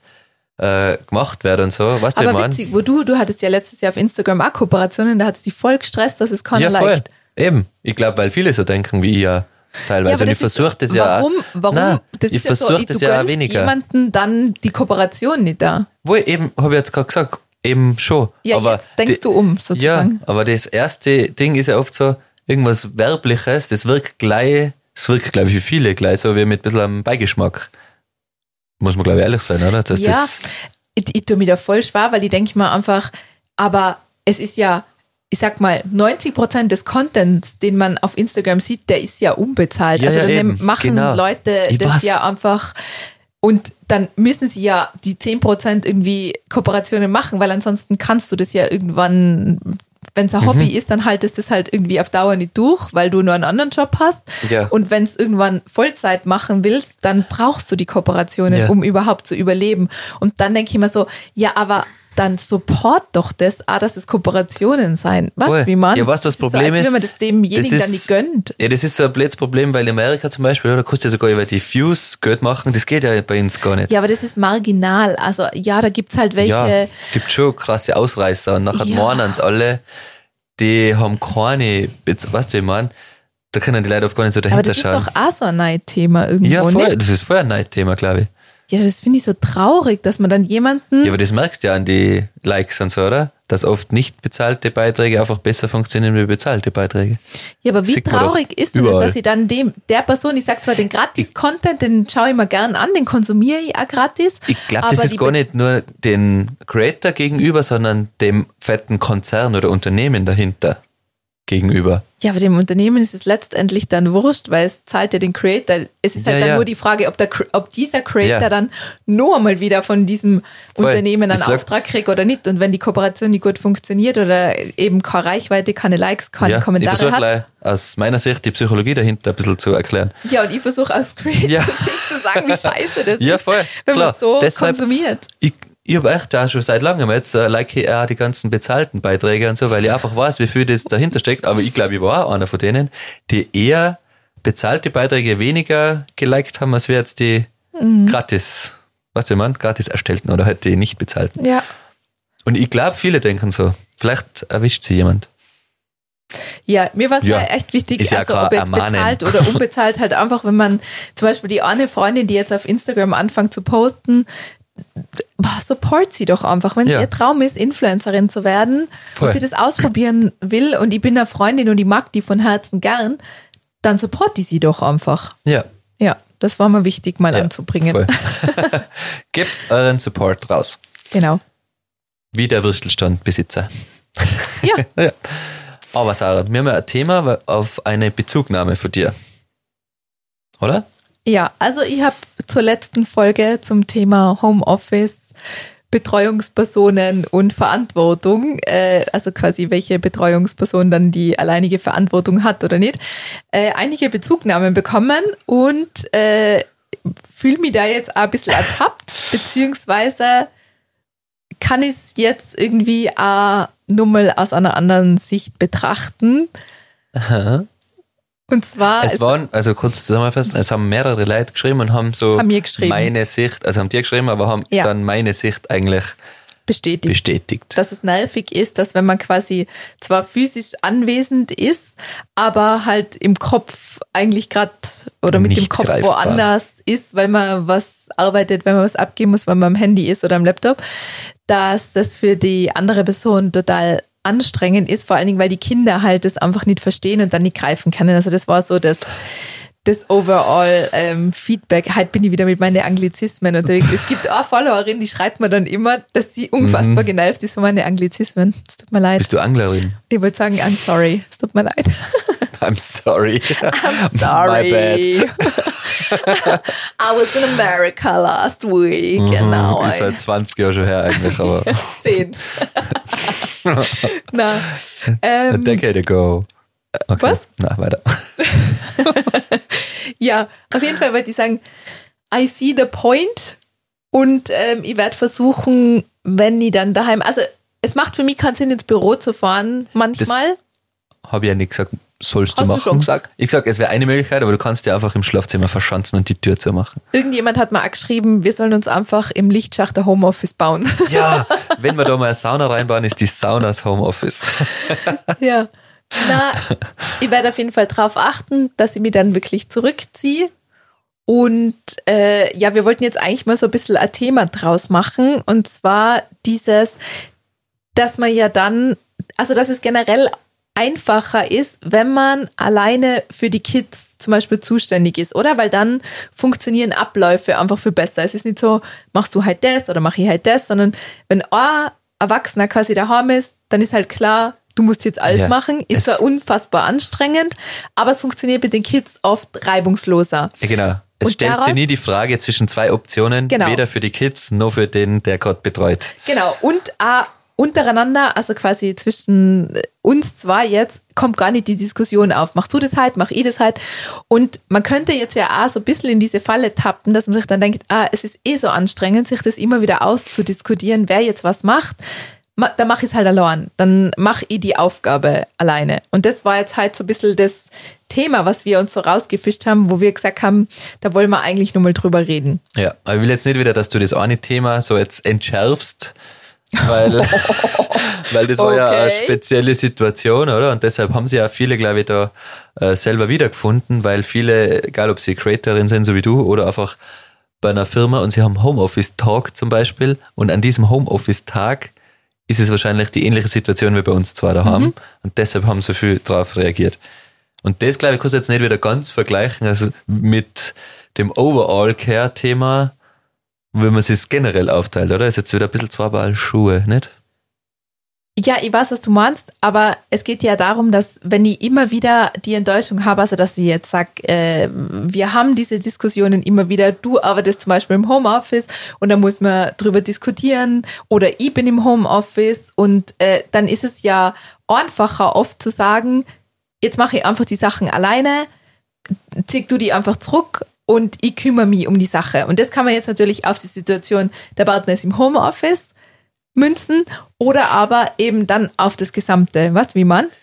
gemacht wird und so. Weißt du, Aber ich mein? witzig, wo du hattest ja letztes Jahr auf Instagram auch Kooperationen, da hat es dich voll gestresst, dass es keiner Ja, voll. liked. Eben. Ich glaube, weil viele so denken wie ich ja teilweise. aber Und ich das ist- versuche das ja auch. Warum? Nein, Das ich ist ja so, versuche du das ja auch gönnst weniger. jemanden dann die Kooperation nicht da. Wo eben, habe ich jetzt gerade gesagt, eben schon. Ja, aber jetzt denkst du um, sozusagen. Ja, aber das erste Ding ist ja oft so, irgendwas Werbliches, das wirkt gleich, glaube ich, für viele gleich so wie mit ein bisschen am Beigeschmack. Muss man, glaube ich, ehrlich sein, oder? Dass Ja, das, ich tue mir da voll schwer, weil ich denke mir einfach, aber es ist ja, ich sag mal, 90% des Contents, den man auf Instagram sieht, der ist ja unbezahlt. Ja, also ja, dann eben. machen Genau. Leute Ich das weiß. ja einfach und dann müssen sie ja die 10% irgendwie Kooperationen machen, weil ansonsten kannst du das ja irgendwann, wenn es ein Hobby ist, dann haltest du das halt irgendwie auf Dauer nicht durch, weil du nur einen anderen Job hast. Ja. Und wenn es irgendwann Vollzeit machen willst, dann brauchst du die Kooperationen, Ja. um überhaupt zu überleben. Und dann denke ich mir so, ja, aber dann support doch das, dass es Kooperationen sein. Was, Voll. wie man? Ja, weißt du, was das Problem so, als ist? wenn man das demjenigen Das dann nicht gönnt. Ja, das ist so ein blödes Problem, weil in Amerika zum Beispiel, da kannst du ja sogar über die Views Geld machen, das geht ja bei uns gar nicht. Ja, aber das ist marginal. Also ja, da gibt's halt welche. Ja, gibt schon krasse Ausreißer und nachher Ja. meinen sie alle, die haben keine, weißt du, wie ich meine? Da können die Leute oft gar nicht so aber dahinter das ist schauen. doch auch so ein Neidthema irgendwo, Ja, voll, nicht? das ist voll ein Neidthema, glaube ich. Ja, das finde ich so traurig, dass man dann jemanden... Ja, aber das merkst du ja an die Likes und so, oder? Dass oft nicht bezahlte Beiträge einfach besser funktionieren wie bezahlte Beiträge. Ja, aber wie Sieht man doch traurig ist denn das, überall. dass ich dann der Person, ich sag zwar den Gratis-Content, den schaue ich mir gern an, den konsumiere ich auch gratis. Ich glaube, das aber ist gar nicht nur den Creator gegenüber, sondern dem fetten Konzern oder Unternehmen dahinter gegenüber. Ja, aber dem Unternehmen ist es letztendlich dann wurscht, weil es zahlt ja den Creator. Es ist halt Ja, dann ja. nur die Frage, ob dieser Creator Ja. dann nur einmal wieder von diesem Voll. Unternehmen einen Ich sag- Auftrag kriegt oder nicht. Und wenn die Kooperation nicht gut funktioniert oder eben keine Reichweite, keine Likes, keine Ich Kommentare versuche hat. gleich aus meiner Sicht die Psychologie dahinter ein bisschen zu erklären. Ja, und ich versuche als Creator Ja. nicht zu sagen, wie scheiße das Ja, ist, voll, wenn klar. man so Deshalb- konsumiert. Ich habe echt auch schon seit langem jetzt like ich auch die ganzen bezahlten Beiträge und so, weil ich einfach weiß, wie viel das dahinter steckt. Aber ich glaube, ich war auch einer von denen, die eher bezahlte Beiträge weniger geliked haben, als wir jetzt die gratis, was wir meinen, gratis erstellten oder halt die nicht bezahlten. Ja. Und ich glaube, viele denken so. Vielleicht erwischt sie jemand. Ja, mir war es Ja, ja echt wichtig, ist ja also kein ob jetzt Ermahnen. bezahlt oder unbezahlt, halt einfach, wenn man zum Beispiel die eine Freundin, die jetzt auf Instagram anfängt zu posten, support sie doch einfach. Wenn Ja. es ihr Traum ist, Influencerin zu werden Voll. und sie das ausprobieren will und ich bin eine Freundin und ich mag die von Herzen gern, dann support die sie doch einfach. Ja. Ja, das war mir wichtig mal Ja, anzubringen. voll. Gebt's euren Support raus. Genau. Wie der Würstelstandbesitzer. Ja, Ja. Aber Sarah, wir haben ja ein Thema auf eine Bezugnahme von dir. Oder? ja, also ich habe zur letzten Folge zum Thema Homeoffice, Betreuungspersonen und Verantwortung, also quasi welche Betreuungsperson dann die alleinige Verantwortung hat oder nicht, einige Bezugnahmen bekommen und fühle mich da jetzt auch ein bisschen ertappt, beziehungsweise kann ich es jetzt irgendwie auch nur mal aus einer anderen Sicht betrachten. Und zwar Es waren, also kurz zusammenfassen, es haben mehrere Leute geschrieben und haben so Haben mir geschrieben. meine Sicht, also haben dir geschrieben, aber haben Ja. dann meine Sicht eigentlich bestätigt. bestätigt. Dass es nervig ist, dass wenn man quasi zwar physisch anwesend ist, aber halt im Kopf eigentlich gerade oder mit dem Nicht Kopf greifbar. woanders ist, weil man was arbeitet, wenn man was abgeben muss, weil man am Handy ist oder am Laptop, dass das für die andere Person total anstrengend ist, vor allen Dingen, weil die Kinder halt das einfach nicht verstehen und dann nicht greifen können. Also das war so das overall Feedback. Heute bin ich wieder mit meinen Anglizismen unterwegs. Es gibt auch eine Followerin, die schreibt mir dann immer, dass sie unfassbar genervt ist von meinen Anglizismen. Es tut mir leid. Bist du Anglerin? Ich wollte sagen, I'm sorry. Es tut mir leid. I'm sorry. I'm sorry. My I was in America last week. Genau. Ist seit 20 Jahren schon her eigentlich, aber 10. Na, a decade ago. Okay. Was? Na, weiter. ja, auf jeden Fall wollte ich sagen, I see the point. Und ich werde versuchen, wenn ich dann daheim, also es macht für mich keinen Sinn, ins Büro zu fahren manchmal. Habe ich ja nicht gesagt, sollst du Hast machen. du schon gesagt? Ich sag, es wäre eine Möglichkeit, aber du kannst dir einfach im Schlafzimmer verschanzen und die Tür zumachen. Irgendjemand hat mir auch geschrieben, wir sollen uns einfach im Lichtschacht ein Homeoffice bauen. Ja, wenn wir da mal eine Sauna reinbauen, ist die Sauna das Homeoffice. Ja. Na, ich werde auf jeden Fall darauf achten, dass ich mich dann wirklich zurückziehe. Und ja, wir wollten jetzt eigentlich mal so ein bisschen ein Thema draus machen. Und zwar dieses, dass man ja dann, also dass es generell einfacher ist, wenn man alleine für die Kids zum Beispiel zuständig ist, oder? Weil dann funktionieren Abläufe einfach viel besser. Es ist nicht so, machst du halt das oder mach ich halt das, sondern wenn ein Erwachsener quasi daheim ist, dann ist halt klar, du musst jetzt alles machen. Ist zwar unfassbar anstrengend, aber es funktioniert mit den Kids oft reibungsloser. Ja, genau. Es Und stellt daraus- sich nie die Frage zwischen zwei Optionen, Genau. weder für die Kids noch für den, der gerade betreut. Genau, und auch untereinander, also quasi zwischen uns zwei jetzt, kommt gar nicht die Diskussion auf. Machst du das halt, mach ich das halt? Und man könnte jetzt ja auch so ein bisschen in diese Falle tappen, dass man sich dann denkt, es ist eh so anstrengend, sich das immer wieder auszudiskutieren, wer jetzt was macht. Dann mache ich es halt allein. Dann mache ich die Aufgabe alleine. Und das war jetzt halt so ein bisschen das Thema, was wir uns so rausgefischt haben, wo wir gesagt haben, da wollen wir eigentlich nur mal drüber reden. Ja, aber ich will jetzt nicht wieder, dass du das eine Thema so jetzt entschärfst, weil, weil das war ja eine Okay. spezielle Situation, oder? Und deshalb haben sie ja viele, glaube ich, da selber wiedergefunden, weil viele, egal ob sie Creatorin sind, so wie du, oder einfach bei einer Firma und sie haben Homeoffice-Tag zum Beispiel und an diesem Homeoffice-Tag ist es wahrscheinlich die ähnliche Situation wie bei uns zwei daheim und deshalb haben so viel drauf reagiert. Und das, glaube ich, kannst du jetzt nicht wieder ganz vergleichen, also mit dem Overall-Care-Thema, wenn man es generell aufteilt, oder? Ist jetzt wieder ein bisschen zwei Paar Schuhe, nicht? Ja, ich weiß, was du meinst, aber es geht ja darum, dass wenn ich immer wieder die Enttäuschung habe, also dass ich jetzt sage, wir haben diese Diskussionen immer wieder, du arbeitest zum Beispiel im Homeoffice und da muss man drüber diskutieren oder ich bin im Homeoffice und dann ist es ja einfacher oft zu sagen, jetzt mache ich einfach die Sachen alleine, zieh du die einfach zurück und ich kümmere mich um die Sache. Und das kann man jetzt natürlich auf die Situation, der Partner ist im Homeoffice, münzen oder aber eben dann auf das Gesamte. Weißt du, wie man?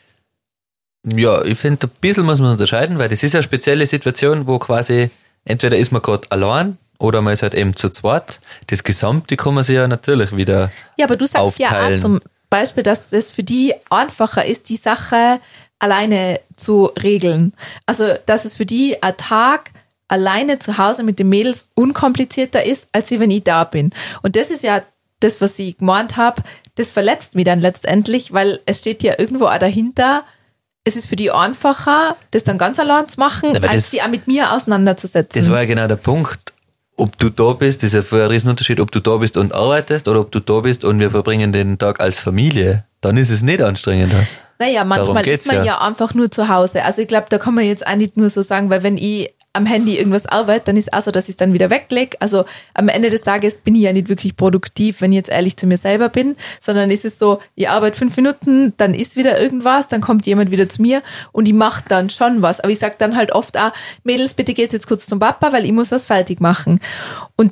Ja, ich finde, ein bisschen muss man unterscheiden, weil das ist eine spezielle Situation, wo quasi entweder ist man gerade allein oder man ist halt eben zu zweit. Das Gesamte kann man sich ja natürlich wieder Ja, aber du sagst ja auch aufteilen. zum Beispiel, dass es für die einfacher ist, die Sache alleine zu regeln. Also, dass es für die ein Tag alleine zu Hause mit den Mädels unkomplizierter ist, als wenn ich da bin. Und das ist ja das, was ich gemeint habe, das verletzt mich dann letztendlich, weil es steht ja irgendwo auch dahinter, es ist für die einfacher, das dann ganz allein zu machen, Aber als das- sie auch mit mir auseinanderzusetzen. Das war ja genau der Punkt. Ob du da bist, ist ja voll ein Riesenunterschied, ob du da bist und arbeitest oder ob du da bist und wir verbringen den Tag als Familie. Dann ist es nicht anstrengender. Naja, manchmal Darum geht's ist man ja einfach nur zu Hause. Also ich glaube, da kann man jetzt auch nicht nur so sagen, weil wenn ich am Handy irgendwas arbeite, dann ist es auch so, dass ich es dann wieder weglege. Also am Ende des Tages bin ich ja nicht wirklich produktiv, wenn ich jetzt ehrlich zu mir selber bin, sondern ist es so, ich arbeite 5 Minuten, dann ist wieder irgendwas, dann kommt jemand wieder zu mir und ich mache dann schon was. Aber ich sage dann halt oft auch, Mädels, bitte geht's jetzt kurz zum Papa, weil ich muss was fertig machen. Und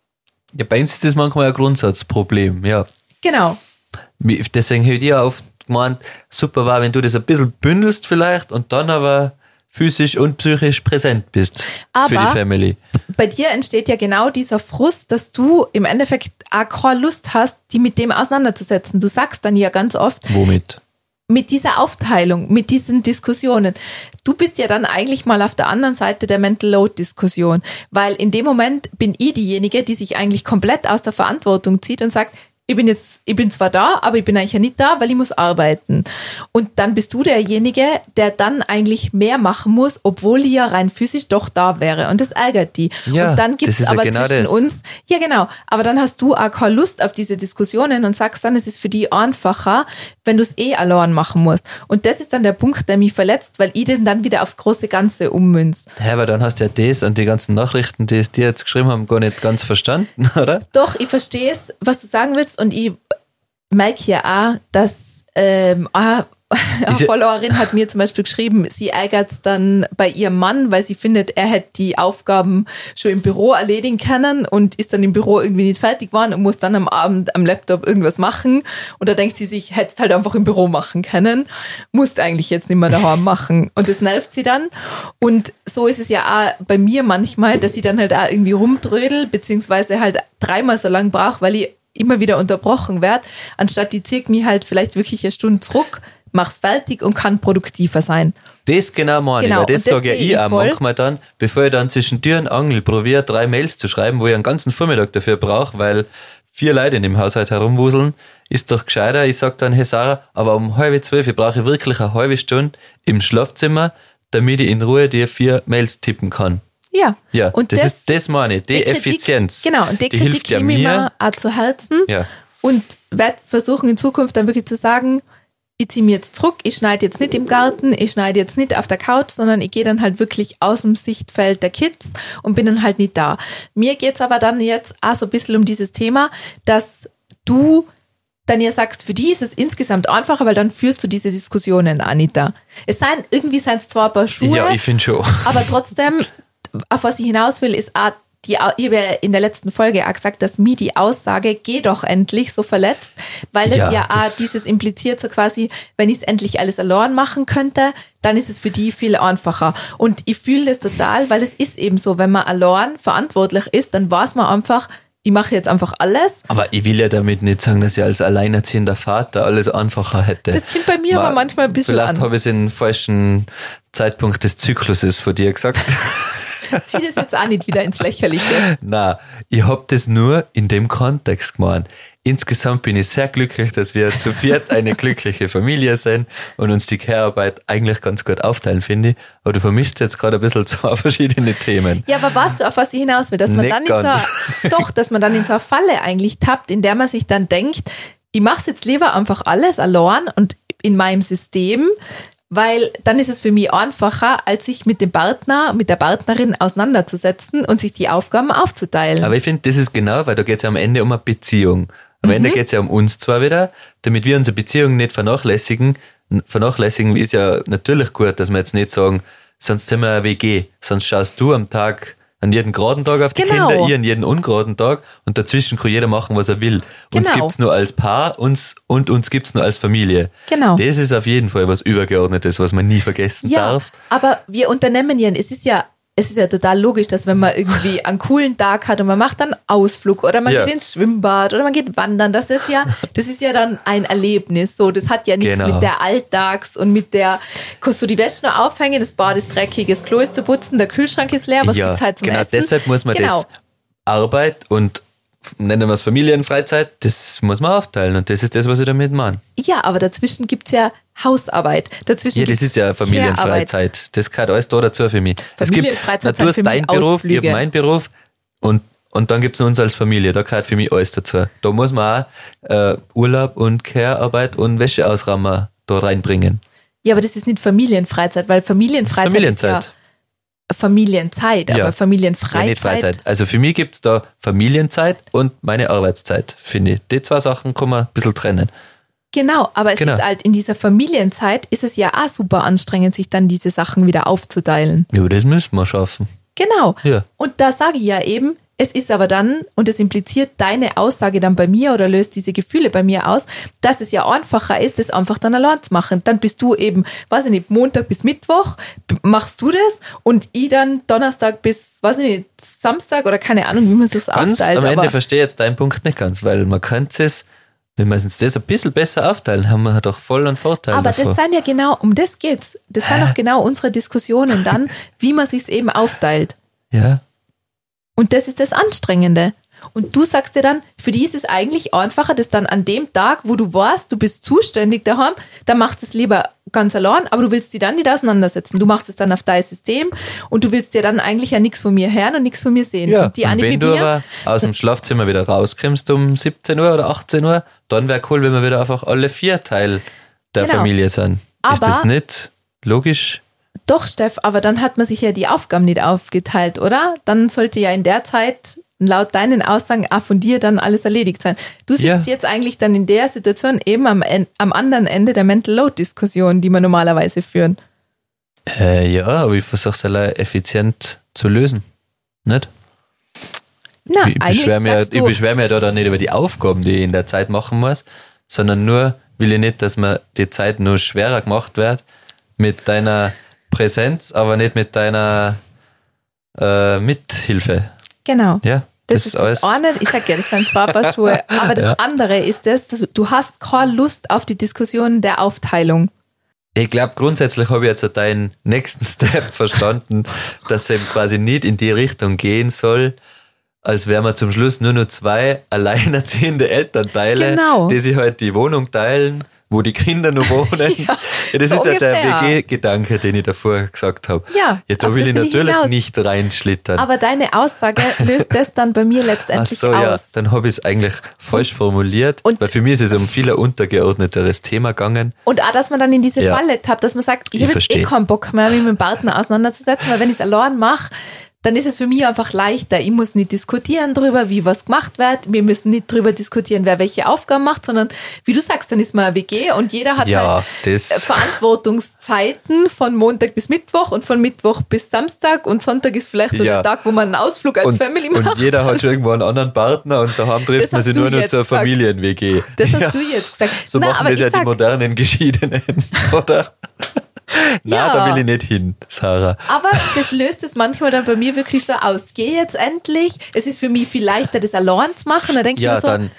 Ja, bei uns ist das manchmal ein Grundsatzproblem, ja. genau, Deswegen hätte ich ja oft gemeint, super war, wenn du das ein bisschen bündelst vielleicht und dann aber physisch und psychisch präsent bist für Aber- die Family. bei dir entsteht ja genau dieser Frust, dass du im Endeffekt auch keine Lust hast, die mit dem auseinanderzusetzen. Du sagst dann ja ganz oft, Womit? mit dieser Aufteilung, mit diesen Diskussionen. Du bist ja dann eigentlich mal auf der anderen Seite der Mental Load Diskussion, weil in dem Moment bin ich diejenige, die sich eigentlich komplett aus der Verantwortung zieht und sagt, ich bin zwar da, aber ich bin eigentlich ja nicht da, weil ich muss arbeiten. Und dann bist du derjenige, der dann eigentlich mehr machen muss, obwohl ich ja rein physisch doch da wäre. Und das ärgert die. Ja, und dann gibt das es ist ja aber genau zwischen das. uns, ja genau, aber dann hast du auch keine Lust auf diese Diskussionen und sagst dann, es ist für die einfacher, wenn du es allein machen musst. Und das ist dann der Punkt, der mich verletzt, weil ich den dann wieder aufs große Ganze ummünze. Ja, aber dann hast du ja das und die ganzen Nachrichten, die es dir jetzt geschrieben haben, gar nicht ganz verstanden, oder? Doch, ich verstehe es, was du sagen willst und ich merke ja auch, dass eine Followerin hat mir zum Beispiel geschrieben, sie ärgert es dann bei ihrem Mann, weil sie findet, er hätte die Aufgaben schon im Büro erledigen können und ist dann im Büro irgendwie nicht fertig geworden und muss dann am Abend am Laptop irgendwas machen. Und da denkt sie sich, hätte es halt einfach im Büro machen können, musst eigentlich jetzt nicht mehr daheim machen. Und das nervt sie dann. Und so ist es ja auch bei mir manchmal, dass ich dann halt auch irgendwie rumtrödel, beziehungsweise halt 3-mal so lang brauche, weil ich immer wieder unterbrochen werde, anstatt die zieht mich halt vielleicht wirklich eine Stunde zurück, mach's fertig und kann produktiver sein. Das genau meine ich, weil das sage ja ich auch voll. manchmal dann, bevor ich dann zwischen Tür und Angel probiere, 3 Mails zu schreiben, wo ich einen ganzen Vormittag dafür brauche, weil 4 Leute in dem Haushalt herumwuseln, ist doch gescheiter, ich sage dann, hey Sarah, aber um 11:30 brauche ich wirklich eine halbe Stunde im Schlafzimmer, damit ich in Ruhe die 4 Mails tippen kann. Ja, und das meine ich, die Effizienz. Genau, und die Kritik hilft ja nehme ich mir auch zu Herzen und werde versuchen in Zukunft dann wirklich zu sagen, ich ziehe mich jetzt zurück, ich schneide jetzt nicht im Garten, ich schneide jetzt nicht auf der Couch, sondern ich gehe dann halt wirklich aus dem Sichtfeld der Kids und bin dann halt nicht da. Mir geht's aber dann jetzt auch so ein bisschen um dieses Thema, dass du dann ja sagst, für die ist es insgesamt einfacher, weil dann führst du diese Diskussionen, Anita. Irgendwie sind es zwar ein paar Schuhe, ja, ich finde schon. aber trotzdem, auf was ich hinaus will, ist auch, ich habe ja in der letzten Folge auch gesagt, dass mir die Aussage, geh doch endlich, so verletzt, weil es ja auch dieses impliziert, so quasi, wenn ich es endlich alles allein machen könnte, dann ist es für die viel einfacher. Und ich fühle das total, weil es ist eben so, wenn man allein verantwortlich ist, dann weiß man einfach, ich mache jetzt einfach alles. Aber ich will ja damit nicht sagen, dass ich als alleinerziehender Vater alles einfacher hätte. Das kommt bei mir aber manchmal ein bisschen vielleicht an. Habe ich es in den falschen Zeitpunkt des Zykluses von dir gesagt. Zieh das jetzt auch nicht wieder ins Lächerliche. Nein, ich habe das nur in dem Kontext gemeint. Insgesamt bin ich sehr glücklich, dass wir zu viert eine glückliche Familie sind und uns die Care-Arbeit eigentlich ganz gut aufteilen, finde ich. Aber du vermischst jetzt gerade ein bisschen 2 verschiedene Themen. Ja, aber weißt du, auf was ich hinaus will? Dass man dann dass man dann in so eine Falle eigentlich tappt, in der man sich dann denkt, ich mache es jetzt lieber einfach alles allein und in meinem System, weil dann ist es für mich einfacher, als sich mit dem Partner, mit der Partnerin auseinanderzusetzen und sich die Aufgaben aufzuteilen. Aber ich finde, das ist genau, weil da geht es ja am Ende um eine Beziehung. Am Ende geht es ja um uns zwar wieder, damit wir unsere Beziehung nicht vernachlässigen. Vernachlässigen ist ja natürlich gut, dass wir jetzt nicht sagen, sonst sind wir eine WG, sonst schaust du am Tag, an jeden geraden Tag auf die Kinder, ich an jeden ungeraden Tag und dazwischen kann jeder machen, was er will. Uns gibt's nur als Paar uns gibt's nur als Familie. Genau. Das ist auf jeden Fall was Übergeordnetes, was man nie vergessen darf. Aber wir unternehmen ja, es ist ja total logisch, dass wenn man irgendwie einen coolen Tag hat und man macht dann Ausflug oder man geht ins Schwimmbad oder man geht wandern, das ist ja dann ein Erlebnis. So, das hat ja nichts mit der Alltags- und mit der, kannst du die Wäsche noch aufhängen, das Bad ist dreckig, das Klo ist zu putzen, der Kühlschrank ist leer, was gibt's halt zum Essen? Deshalb muss man das Arbeit und nennen wir es Familienfreizeit, das muss man aufteilen und das ist das, was ich damit meine. Ja, aber dazwischen gibt's ja Hausarbeit. Dazwischen das ist ja Familienfreizeit. Das gehört alles da dazu für mich. Familienfreizeit du hast deinen Beruf, ich Ausflüge. habe meinen Beruf und dann gibt es uns als Familie, da gehört für mich alles dazu. Da muss man auch Urlaub und Care-Arbeit und Wäsche ausräumen da reinbringen. Ja, aber das ist nicht Familienfreizeit, weil Familienfreizeit ist ja Familienzeit, aber Familienfreizeit. Ja, nicht Freizeit. Also für mich gibt es da Familienzeit und meine Arbeitszeit, finde ich. Die 2 Sachen kann man ein bisschen trennen. Genau, aber es ist halt in dieser Familienzeit ist es ja auch super anstrengend, sich dann diese Sachen wieder aufzuteilen. Ja, das müssen wir schaffen. Genau. Ja. Und da sage ich ja eben, es ist aber dann, und es impliziert deine Aussage dann bei mir oder löst diese Gefühle bei mir aus, dass es ja einfacher ist, das einfach dann allein zu machen. Dann bist du eben, weiß ich nicht, Montag bis Mittwoch machst du das und ich dann Donnerstag bis, weiß ich nicht, Samstag oder keine Ahnung, wie man es aufteilt. Am Ende verstehe ich jetzt deinen Punkt nicht ganz, weil man könnte es, wenn wir uns das ein bisschen besser aufteilen, haben wir doch voll einen Vorteil aber davor. Das sind ja genau, um das geht's. Das sind auch genau unsere Diskussionen dann, wie man sich's eben aufteilt. Ja. Und das ist das Anstrengende. Und du sagst dir dann, für die ist es eigentlich einfacher, dass dann an dem Tag, wo du weißt, du bist zuständig daheim, dann machst du es lieber ganz allein, aber du willst die dann nicht auseinandersetzen. Du machst es dann auf dein System und du willst dir dann eigentlich ja nichts von mir hören und nichts von mir sehen. Ja, und und wenn du aber aus dem Schlafzimmer wieder rauskommst um 17 Uhr oder 18 Uhr, dann wäre cool, wenn wir wieder einfach alle 4 Teil der Familie sind. Ist das nicht logisch? Doch, Steff, aber dann hat man sich ja die Aufgaben nicht aufgeteilt, oder? Dann sollte ja in der Zeit sollten laut deinen Aussagen auch von dir dann alles erledigt sein. Du sitzt jetzt eigentlich dann in der Situation eben am anderen Ende der Mental Load-Diskussion, die wir normalerweise führen. Ja, aber ich versuche es allein effizient zu lösen. Nicht? Na, Ich beschwere mich ja da nicht über die Aufgaben, die ich in der Zeit machen muss, sondern nur will ich nicht, dass mir die Zeit nur schwerer gemacht wird mit deiner Präsenz, aber nicht mit deiner Mithilfe. Genau. Ja, das ist das eine. Ich sage ja, das sind zwei Paar Schuhe. Aber das andere ist dass du hast keine Lust auf die Diskussion der Aufteilung. Ich glaube, grundsätzlich habe ich jetzt deinen nächsten Step verstanden, dass es eben quasi nicht in die Richtung gehen soll, als wären wir zum Schluss nur noch zwei alleinerziehende Elternteile, die sich halt die Wohnung teilen, wo die Kinder noch wohnen. Ja, das so ist ungefähr. Ja der WG-Gedanke, den ich davor gesagt habe. Ja, da will ich natürlich nicht reinschlittern. Aber deine Aussage löst das dann bei mir letztendlich aus. Ja, dann habe ich es eigentlich falsch formuliert, weil für mich ist es um viel untergeordneteres Thema gegangen. Und auch, dass man dann in diese Falle tappt, dass man sagt, ich habe jetzt keinen Bock mehr, mich mit dem Partner auseinanderzusetzen, weil wenn ich es allein mache, dann ist es für mich einfach leichter. Ich muss nicht diskutieren darüber, wie was gemacht wird. Wir müssen nicht darüber diskutieren, wer welche Aufgaben macht, sondern wie du sagst, dann ist man eine WG und jeder hat halt Verantwortungszeiten von Montag bis Mittwoch und von Mittwoch bis Samstag und Sonntag ist vielleicht der Tag, wo man einen Ausflug als Family macht. Und jeder hat schon irgendwo einen anderen Partner und daheim trifft man sich nur noch zur Familien-WG. Das hast du jetzt gesagt. So machen das ja die modernen Geschiedenen, oder? Nein, da will ich nicht hin, Sarah. Aber das löst es manchmal dann bei mir wirklich so aus. Geh jetzt endlich. Es ist für mich viel leichter, das allein zu machen. Da denke ich mir so. Dann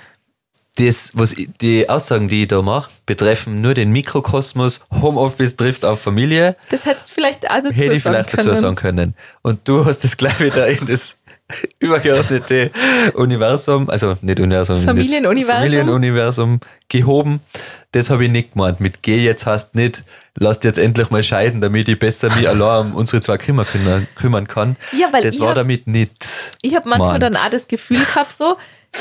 die Aussagen, die ich da mache, betreffen nur den Mikrokosmos. Homeoffice trifft auf Familie. Das hättest du vielleicht dazu sagen können. Und du hast das gleich wieder in das übergeordnete Universum, also nicht Universum, Familienuniversum gehoben. Das habe ich nicht gemeint. Mit geh jetzt heißt nicht, lass jetzt endlich mal scheiden, damit ich besser mich allein um unsere zwei kümmern kann. Ja, weil das war damit nicht. Ich habe manchmal dann auch das Gefühl gehabt, so,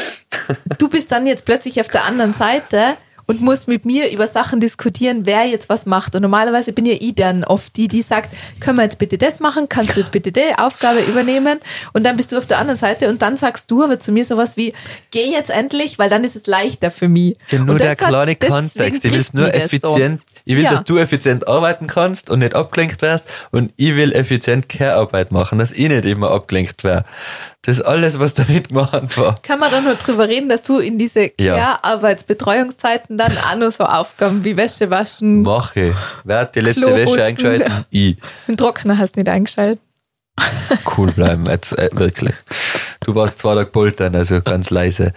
du bist dann jetzt plötzlich auf der anderen Seite und musst mit mir über Sachen diskutieren, wer jetzt was macht. Und normalerweise bin ja ich dann oft die sagt, können wir jetzt bitte das machen, kannst du jetzt bitte die Aufgabe übernehmen? Und dann bist du auf der anderen Seite und dann sagst du aber zu mir sowas wie, geh jetzt endlich, weil dann ist es leichter für mich. Ja, nur der kleine Kontext. Ich will es nur effizient. Ich will, dass du effizient arbeiten kannst und nicht abgelenkt wirst und ich will effizient Care-Arbeit machen, dass ich nicht immer abgelenkt werde. Das ist alles, was damit gemeint war. Kann man dann nur drüber reden, dass du in diese Care-Arbeitsbetreuungszeiten dann auch noch so Aufgaben wie Wäsche waschen. Mache. Wer hat die letzte Wäsche eingeschaltet? Ja. Ich. Den Trockner hast du nicht eingeschaltet. Cool bleiben, jetzt wirklich. Du warst 2 Tage poltern, also ganz leise.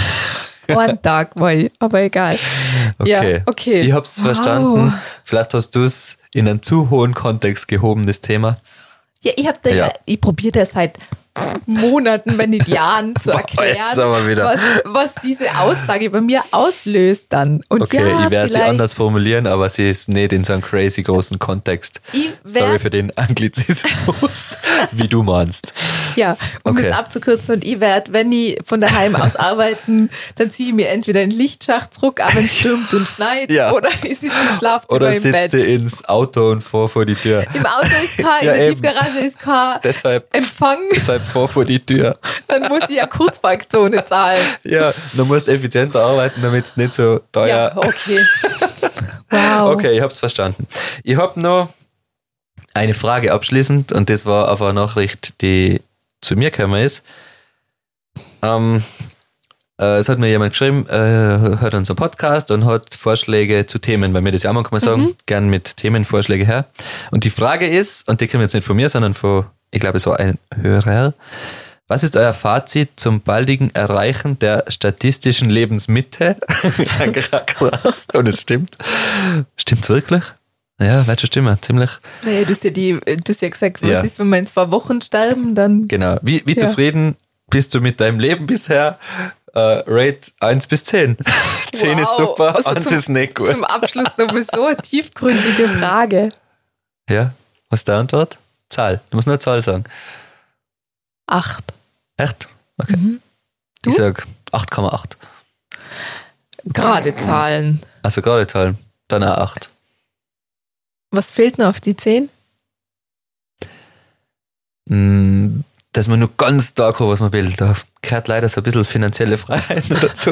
Einen Tag war ich, aber egal. Okay. Ja, okay. Ich hab's verstanden. Vielleicht hast du es in einen zu hohen Kontext gehoben, das Thema. Ja, ich probiere das seit Monaten, wenn nicht Jahren zu erklären, was diese Aussage bei mir auslöst dann. Und okay, ich werde sie anders formulieren, aber sie ist nicht in so einem crazy großen Kontext. Sorry für den Anglizismus, wie du meinst. Ja, das abzukürzen, und ich werde, wenn ich von daheim aus arbeiten, dann ziehe ich mir entweder in den Lichtschacht zurück, auch wenn es stürmt und schneit, oder ich sitze im Schlafzimmer oder im Bett. Oder sitze ins Auto und fahr vor die Tür. Im Auto ist kein, in der Tiefgarage ist kein Empfang. Deshalb fahr vor die Tür. Dann muss ich ja Kurzparkzone zahlen. Ja, dann musst du effizienter arbeiten, damit es nicht so teuer. Ja, okay. Wow. Okay, ich hab's verstanden. Ich hab noch eine Frage abschließend, und das war auf eine Nachricht, die zu mir gekommen ist. Es hat mir jemand geschrieben, hört unseren Podcast und hat Vorschläge zu Themen, weil mir das ja auch manchmal sagen, gern mit Themenvorschläge her. Und die Frage ist, und die kommen jetzt nicht von mir, sondern von, ich glaube, es war ein Hörer. Was ist euer Fazit zum baldigen Erreichen der statistischen Lebensmitte? Das ist eigentlich krass. Und es stimmt. Stimmt's wirklich? Ja, wird schon stimmen, ziemlich. Naja, du hast ja gesagt, was ist, wenn wir in 2 Wochen sterben, dann... Genau. Wie zufrieden bist du mit deinem Leben bisher? Rate 1 bis 10. 10 ist super, also 1 ist nicht gut. Zum Abschluss nochmal so eine tiefgründige Frage. Ja, was ist die Antwort? Zahl. Du musst nur eine Zahl sagen. 8. Echt? Okay. Du? Ich sag 8,8. Gerade Zahlen. Also gerade Zahlen. Dann auch 8. Was fehlt noch auf die 10? dass man nur ganz da kann, was man will. Da gehört leider so ein bisschen finanzielle Freiheit noch dazu.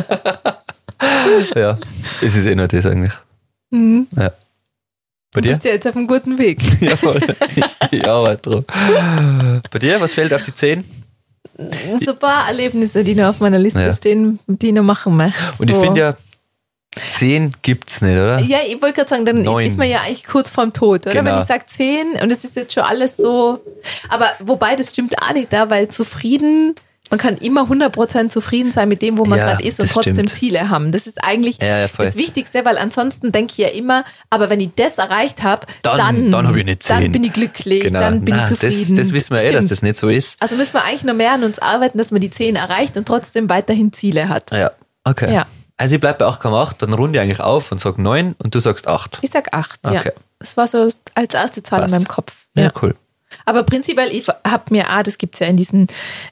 Ja, es ist nur das eigentlich. Ja. Bei dir? Du bist ja jetzt auf einem guten Weg. Jawohl, ich arbeite dran. Bei dir, was fällt auf die 10? So ein paar Erlebnisse, die noch auf meiner Liste stehen, die ich noch machen möchte. Und ich finde ja, 10 gibt's nicht, oder? Ja, ich wollte gerade sagen, dann 9. ist man ja eigentlich kurz vorm Tod, oder? Genau. Wenn ich sage 10 und es ist jetzt schon alles so, aber wobei, das stimmt auch nicht da, weil zufrieden, man kann immer 100% zufrieden sein mit dem, wo man gerade ist und trotzdem stimmt. Ziele haben. Das ist eigentlich das Wichtigste, weil ansonsten denke ich ja immer, aber wenn ich das erreicht habe, dann habe ich eine 10. Dann bin ich glücklich, dann bin ich zufrieden. Das wissen wir dass das nicht so ist. Also müssen wir eigentlich noch mehr an uns arbeiten, dass man die 10 erreicht und trotzdem weiterhin Ziele hat. Ja, okay. Ja. Also ich bleibe bei 8,8, dann runde ich eigentlich auf und sage 9 und du sagst 8. Ich sag 8, Okay. ja. Das war so als erste Zahl in meinem Kopf. Ja, cool. Aber prinzipiell, ich habe mir das gibt es ja in diesen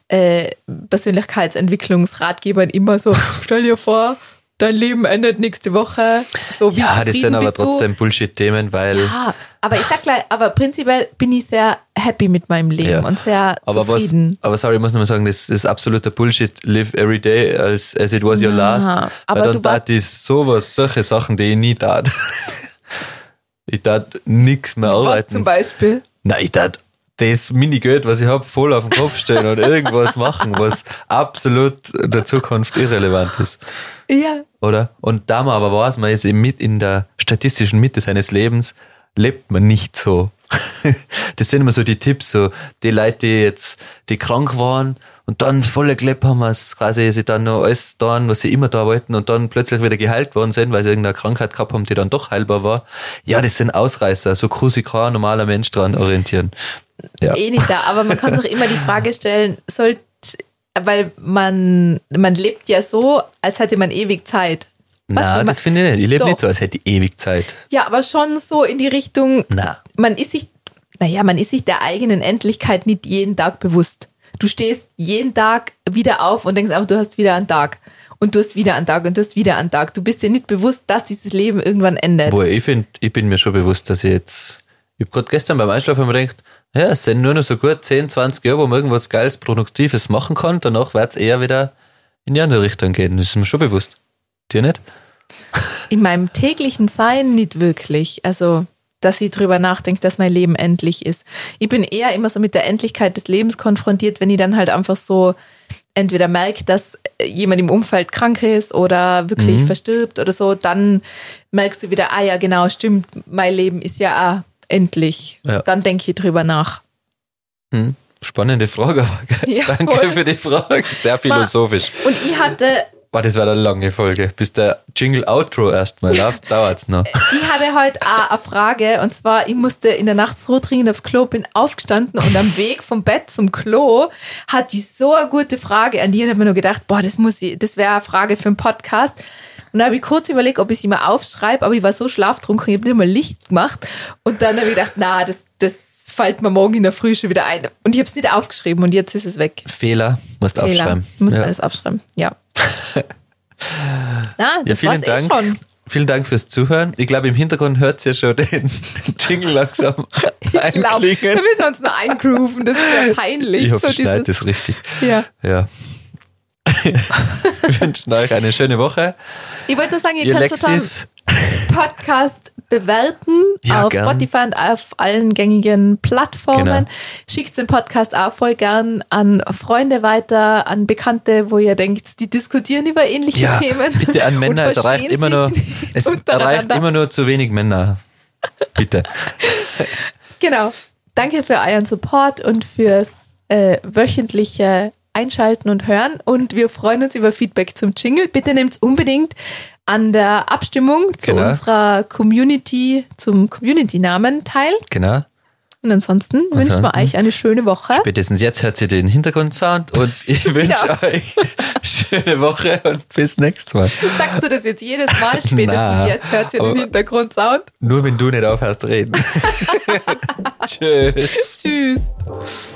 Persönlichkeitsentwicklungsratgebern immer so, stell dir vor, dein Leben endet nächste Woche. So wie Ja, das sind aber bist du? trotzdem Bullshit-Themen, weil... Ja, aber ich sag gleich, aber prinzipiell bin ich sehr happy mit meinem Leben und sehr zufrieden. Aber sorry, ich muss nochmal sagen, das ist absoluter Bullshit. Live every day as it was your last. aber Weil dann tat ich solche Sachen, die ich nie tat. Ich tat nichts mehr arbeiten. Was zum Beispiel? Nein, ich tat das Minigeld, was ich habe, voll auf den Kopf stellen und irgendwas machen, was absolut der Zukunft irrelevant ist. Ja. Oder? Und da man aber weiß, man ist in der statistischen Mitte seines Lebens, lebt man nicht so. Das sind immer so die Tipps, so die Leute, die krank waren und dann voller gelebt haben, was quasi sie dann noch alles da, was sie immer da wollten und dann plötzlich wieder geheilt worden sind, weil sie irgendeine Krankheit gehabt haben, die dann doch heilbar war. Ja, das sind Ausreißer, so kann sich kein normaler Mensch dran orientieren. Ja. Eh nicht da, aber man kann sich auch immer die Frage stellen, weil man lebt ja so, als hätte man ewig Zeit. Nein, das finde ich nicht. Ich lebe nicht so, als hätte ich ewig Zeit. Ja, aber schon so in die Richtung, man ist sich der eigenen Endlichkeit nicht jeden Tag bewusst. Du stehst jeden Tag wieder auf und denkst einfach, du hast wieder einen Tag. Und du hast wieder einen Tag und du hast wieder einen Tag. Du bist dir nicht bewusst, dass dieses Leben irgendwann endet. Boah, ich bin mir schon bewusst, dass ich habe gerade gestern beim Einschlafen mir gedacht, ja, es sind nur noch so gut 10, 20 Jahre, wo man irgendwas Geiles, Produktives machen kann. Danach wird es eher wieder in die andere Richtung gehen. Das ist mir schon bewusst. Dir nicht? In meinem täglichen Sein nicht wirklich. Also, dass ich drüber nachdenke, dass mein Leben endlich ist. Ich bin eher immer so mit der Endlichkeit des Lebens konfrontiert, wenn ich dann halt einfach so entweder merke, dass jemand im Umfeld krank ist oder wirklich verstirbt oder so, dann merkst du wieder, ja genau, stimmt, mein Leben ist ja auch endlich. Ja. Dann denke ich drüber nach. Spannende Frage. Ja, Danke voll. für die Frage. Sehr philosophisch. Und ich hatte Das war eine lange Folge. Bis der Jingle-Outro erstmal läuft, dauert es noch. Ich hatte heute auch eine Frage, und zwar, ich musste in der Nacht so dringend aufs Klo, bin aufgestanden und am Weg vom Bett zum Klo hatte ich so eine gute Frage an die und habe mir nur gedacht, das wäre eine Frage für einen Podcast. Und dann habe ich kurz überlegt, ob ich sie mal aufschreibe, aber ich war so schlaftrunken, ich habe nicht mal Licht gemacht. Und dann habe ich gedacht, das fällt mir morgen in der Früh schon wieder ein. Und ich habe es nicht aufgeschrieben und jetzt ist es weg. Fehler, musst aufschreiben. Muss alles aufschreiben, ja. Das vielen Dank. schon. Vielen Dank fürs Zuhören. Ich glaube, im Hintergrund hört ihr ja schon den Jingle langsam Ich glaube, da einklingen. müssen wir uns noch eingrooven. Das ist ja peinlich. Ich hoffe, so ich schneide das richtig. Ja. Wir wünschen euch eine schöne Woche. Ich wollte nur sagen, ihr Ihr könnt total Lexis. Podcast bewerten auf gern. Spotify und auf allen gängigen Plattformen. Genau. Schickt den Podcast auch voll gern an Freunde weiter, an Bekannte, wo ihr denkt, die diskutieren über ähnliche Themen. Bitte an Männer, und es erreicht verstehen immer nur, sich es untereinander. erreicht immer nur zu wenig Männer. Bitte. Genau. Danke für euren Support und fürs wöchentliche Einschalten und Hören. Und wir freuen uns über Feedback zum Jingle. Bitte nehmt unbedingt an der Abstimmung zu unserer Community, zum Community-Namen teil. Genau. Und ansonsten wünschen wir euch eine schöne Woche. Spätestens jetzt hört ihr den Hintergrundsound und ich wünsche euch schöne Woche und bis nächstes Mal. Sagst du das jetzt jedes Mal? Spätestens jetzt hört ihr den Hintergrundsound. Nur wenn du nicht aufhörst zu reden. Tschüss. Tschüss.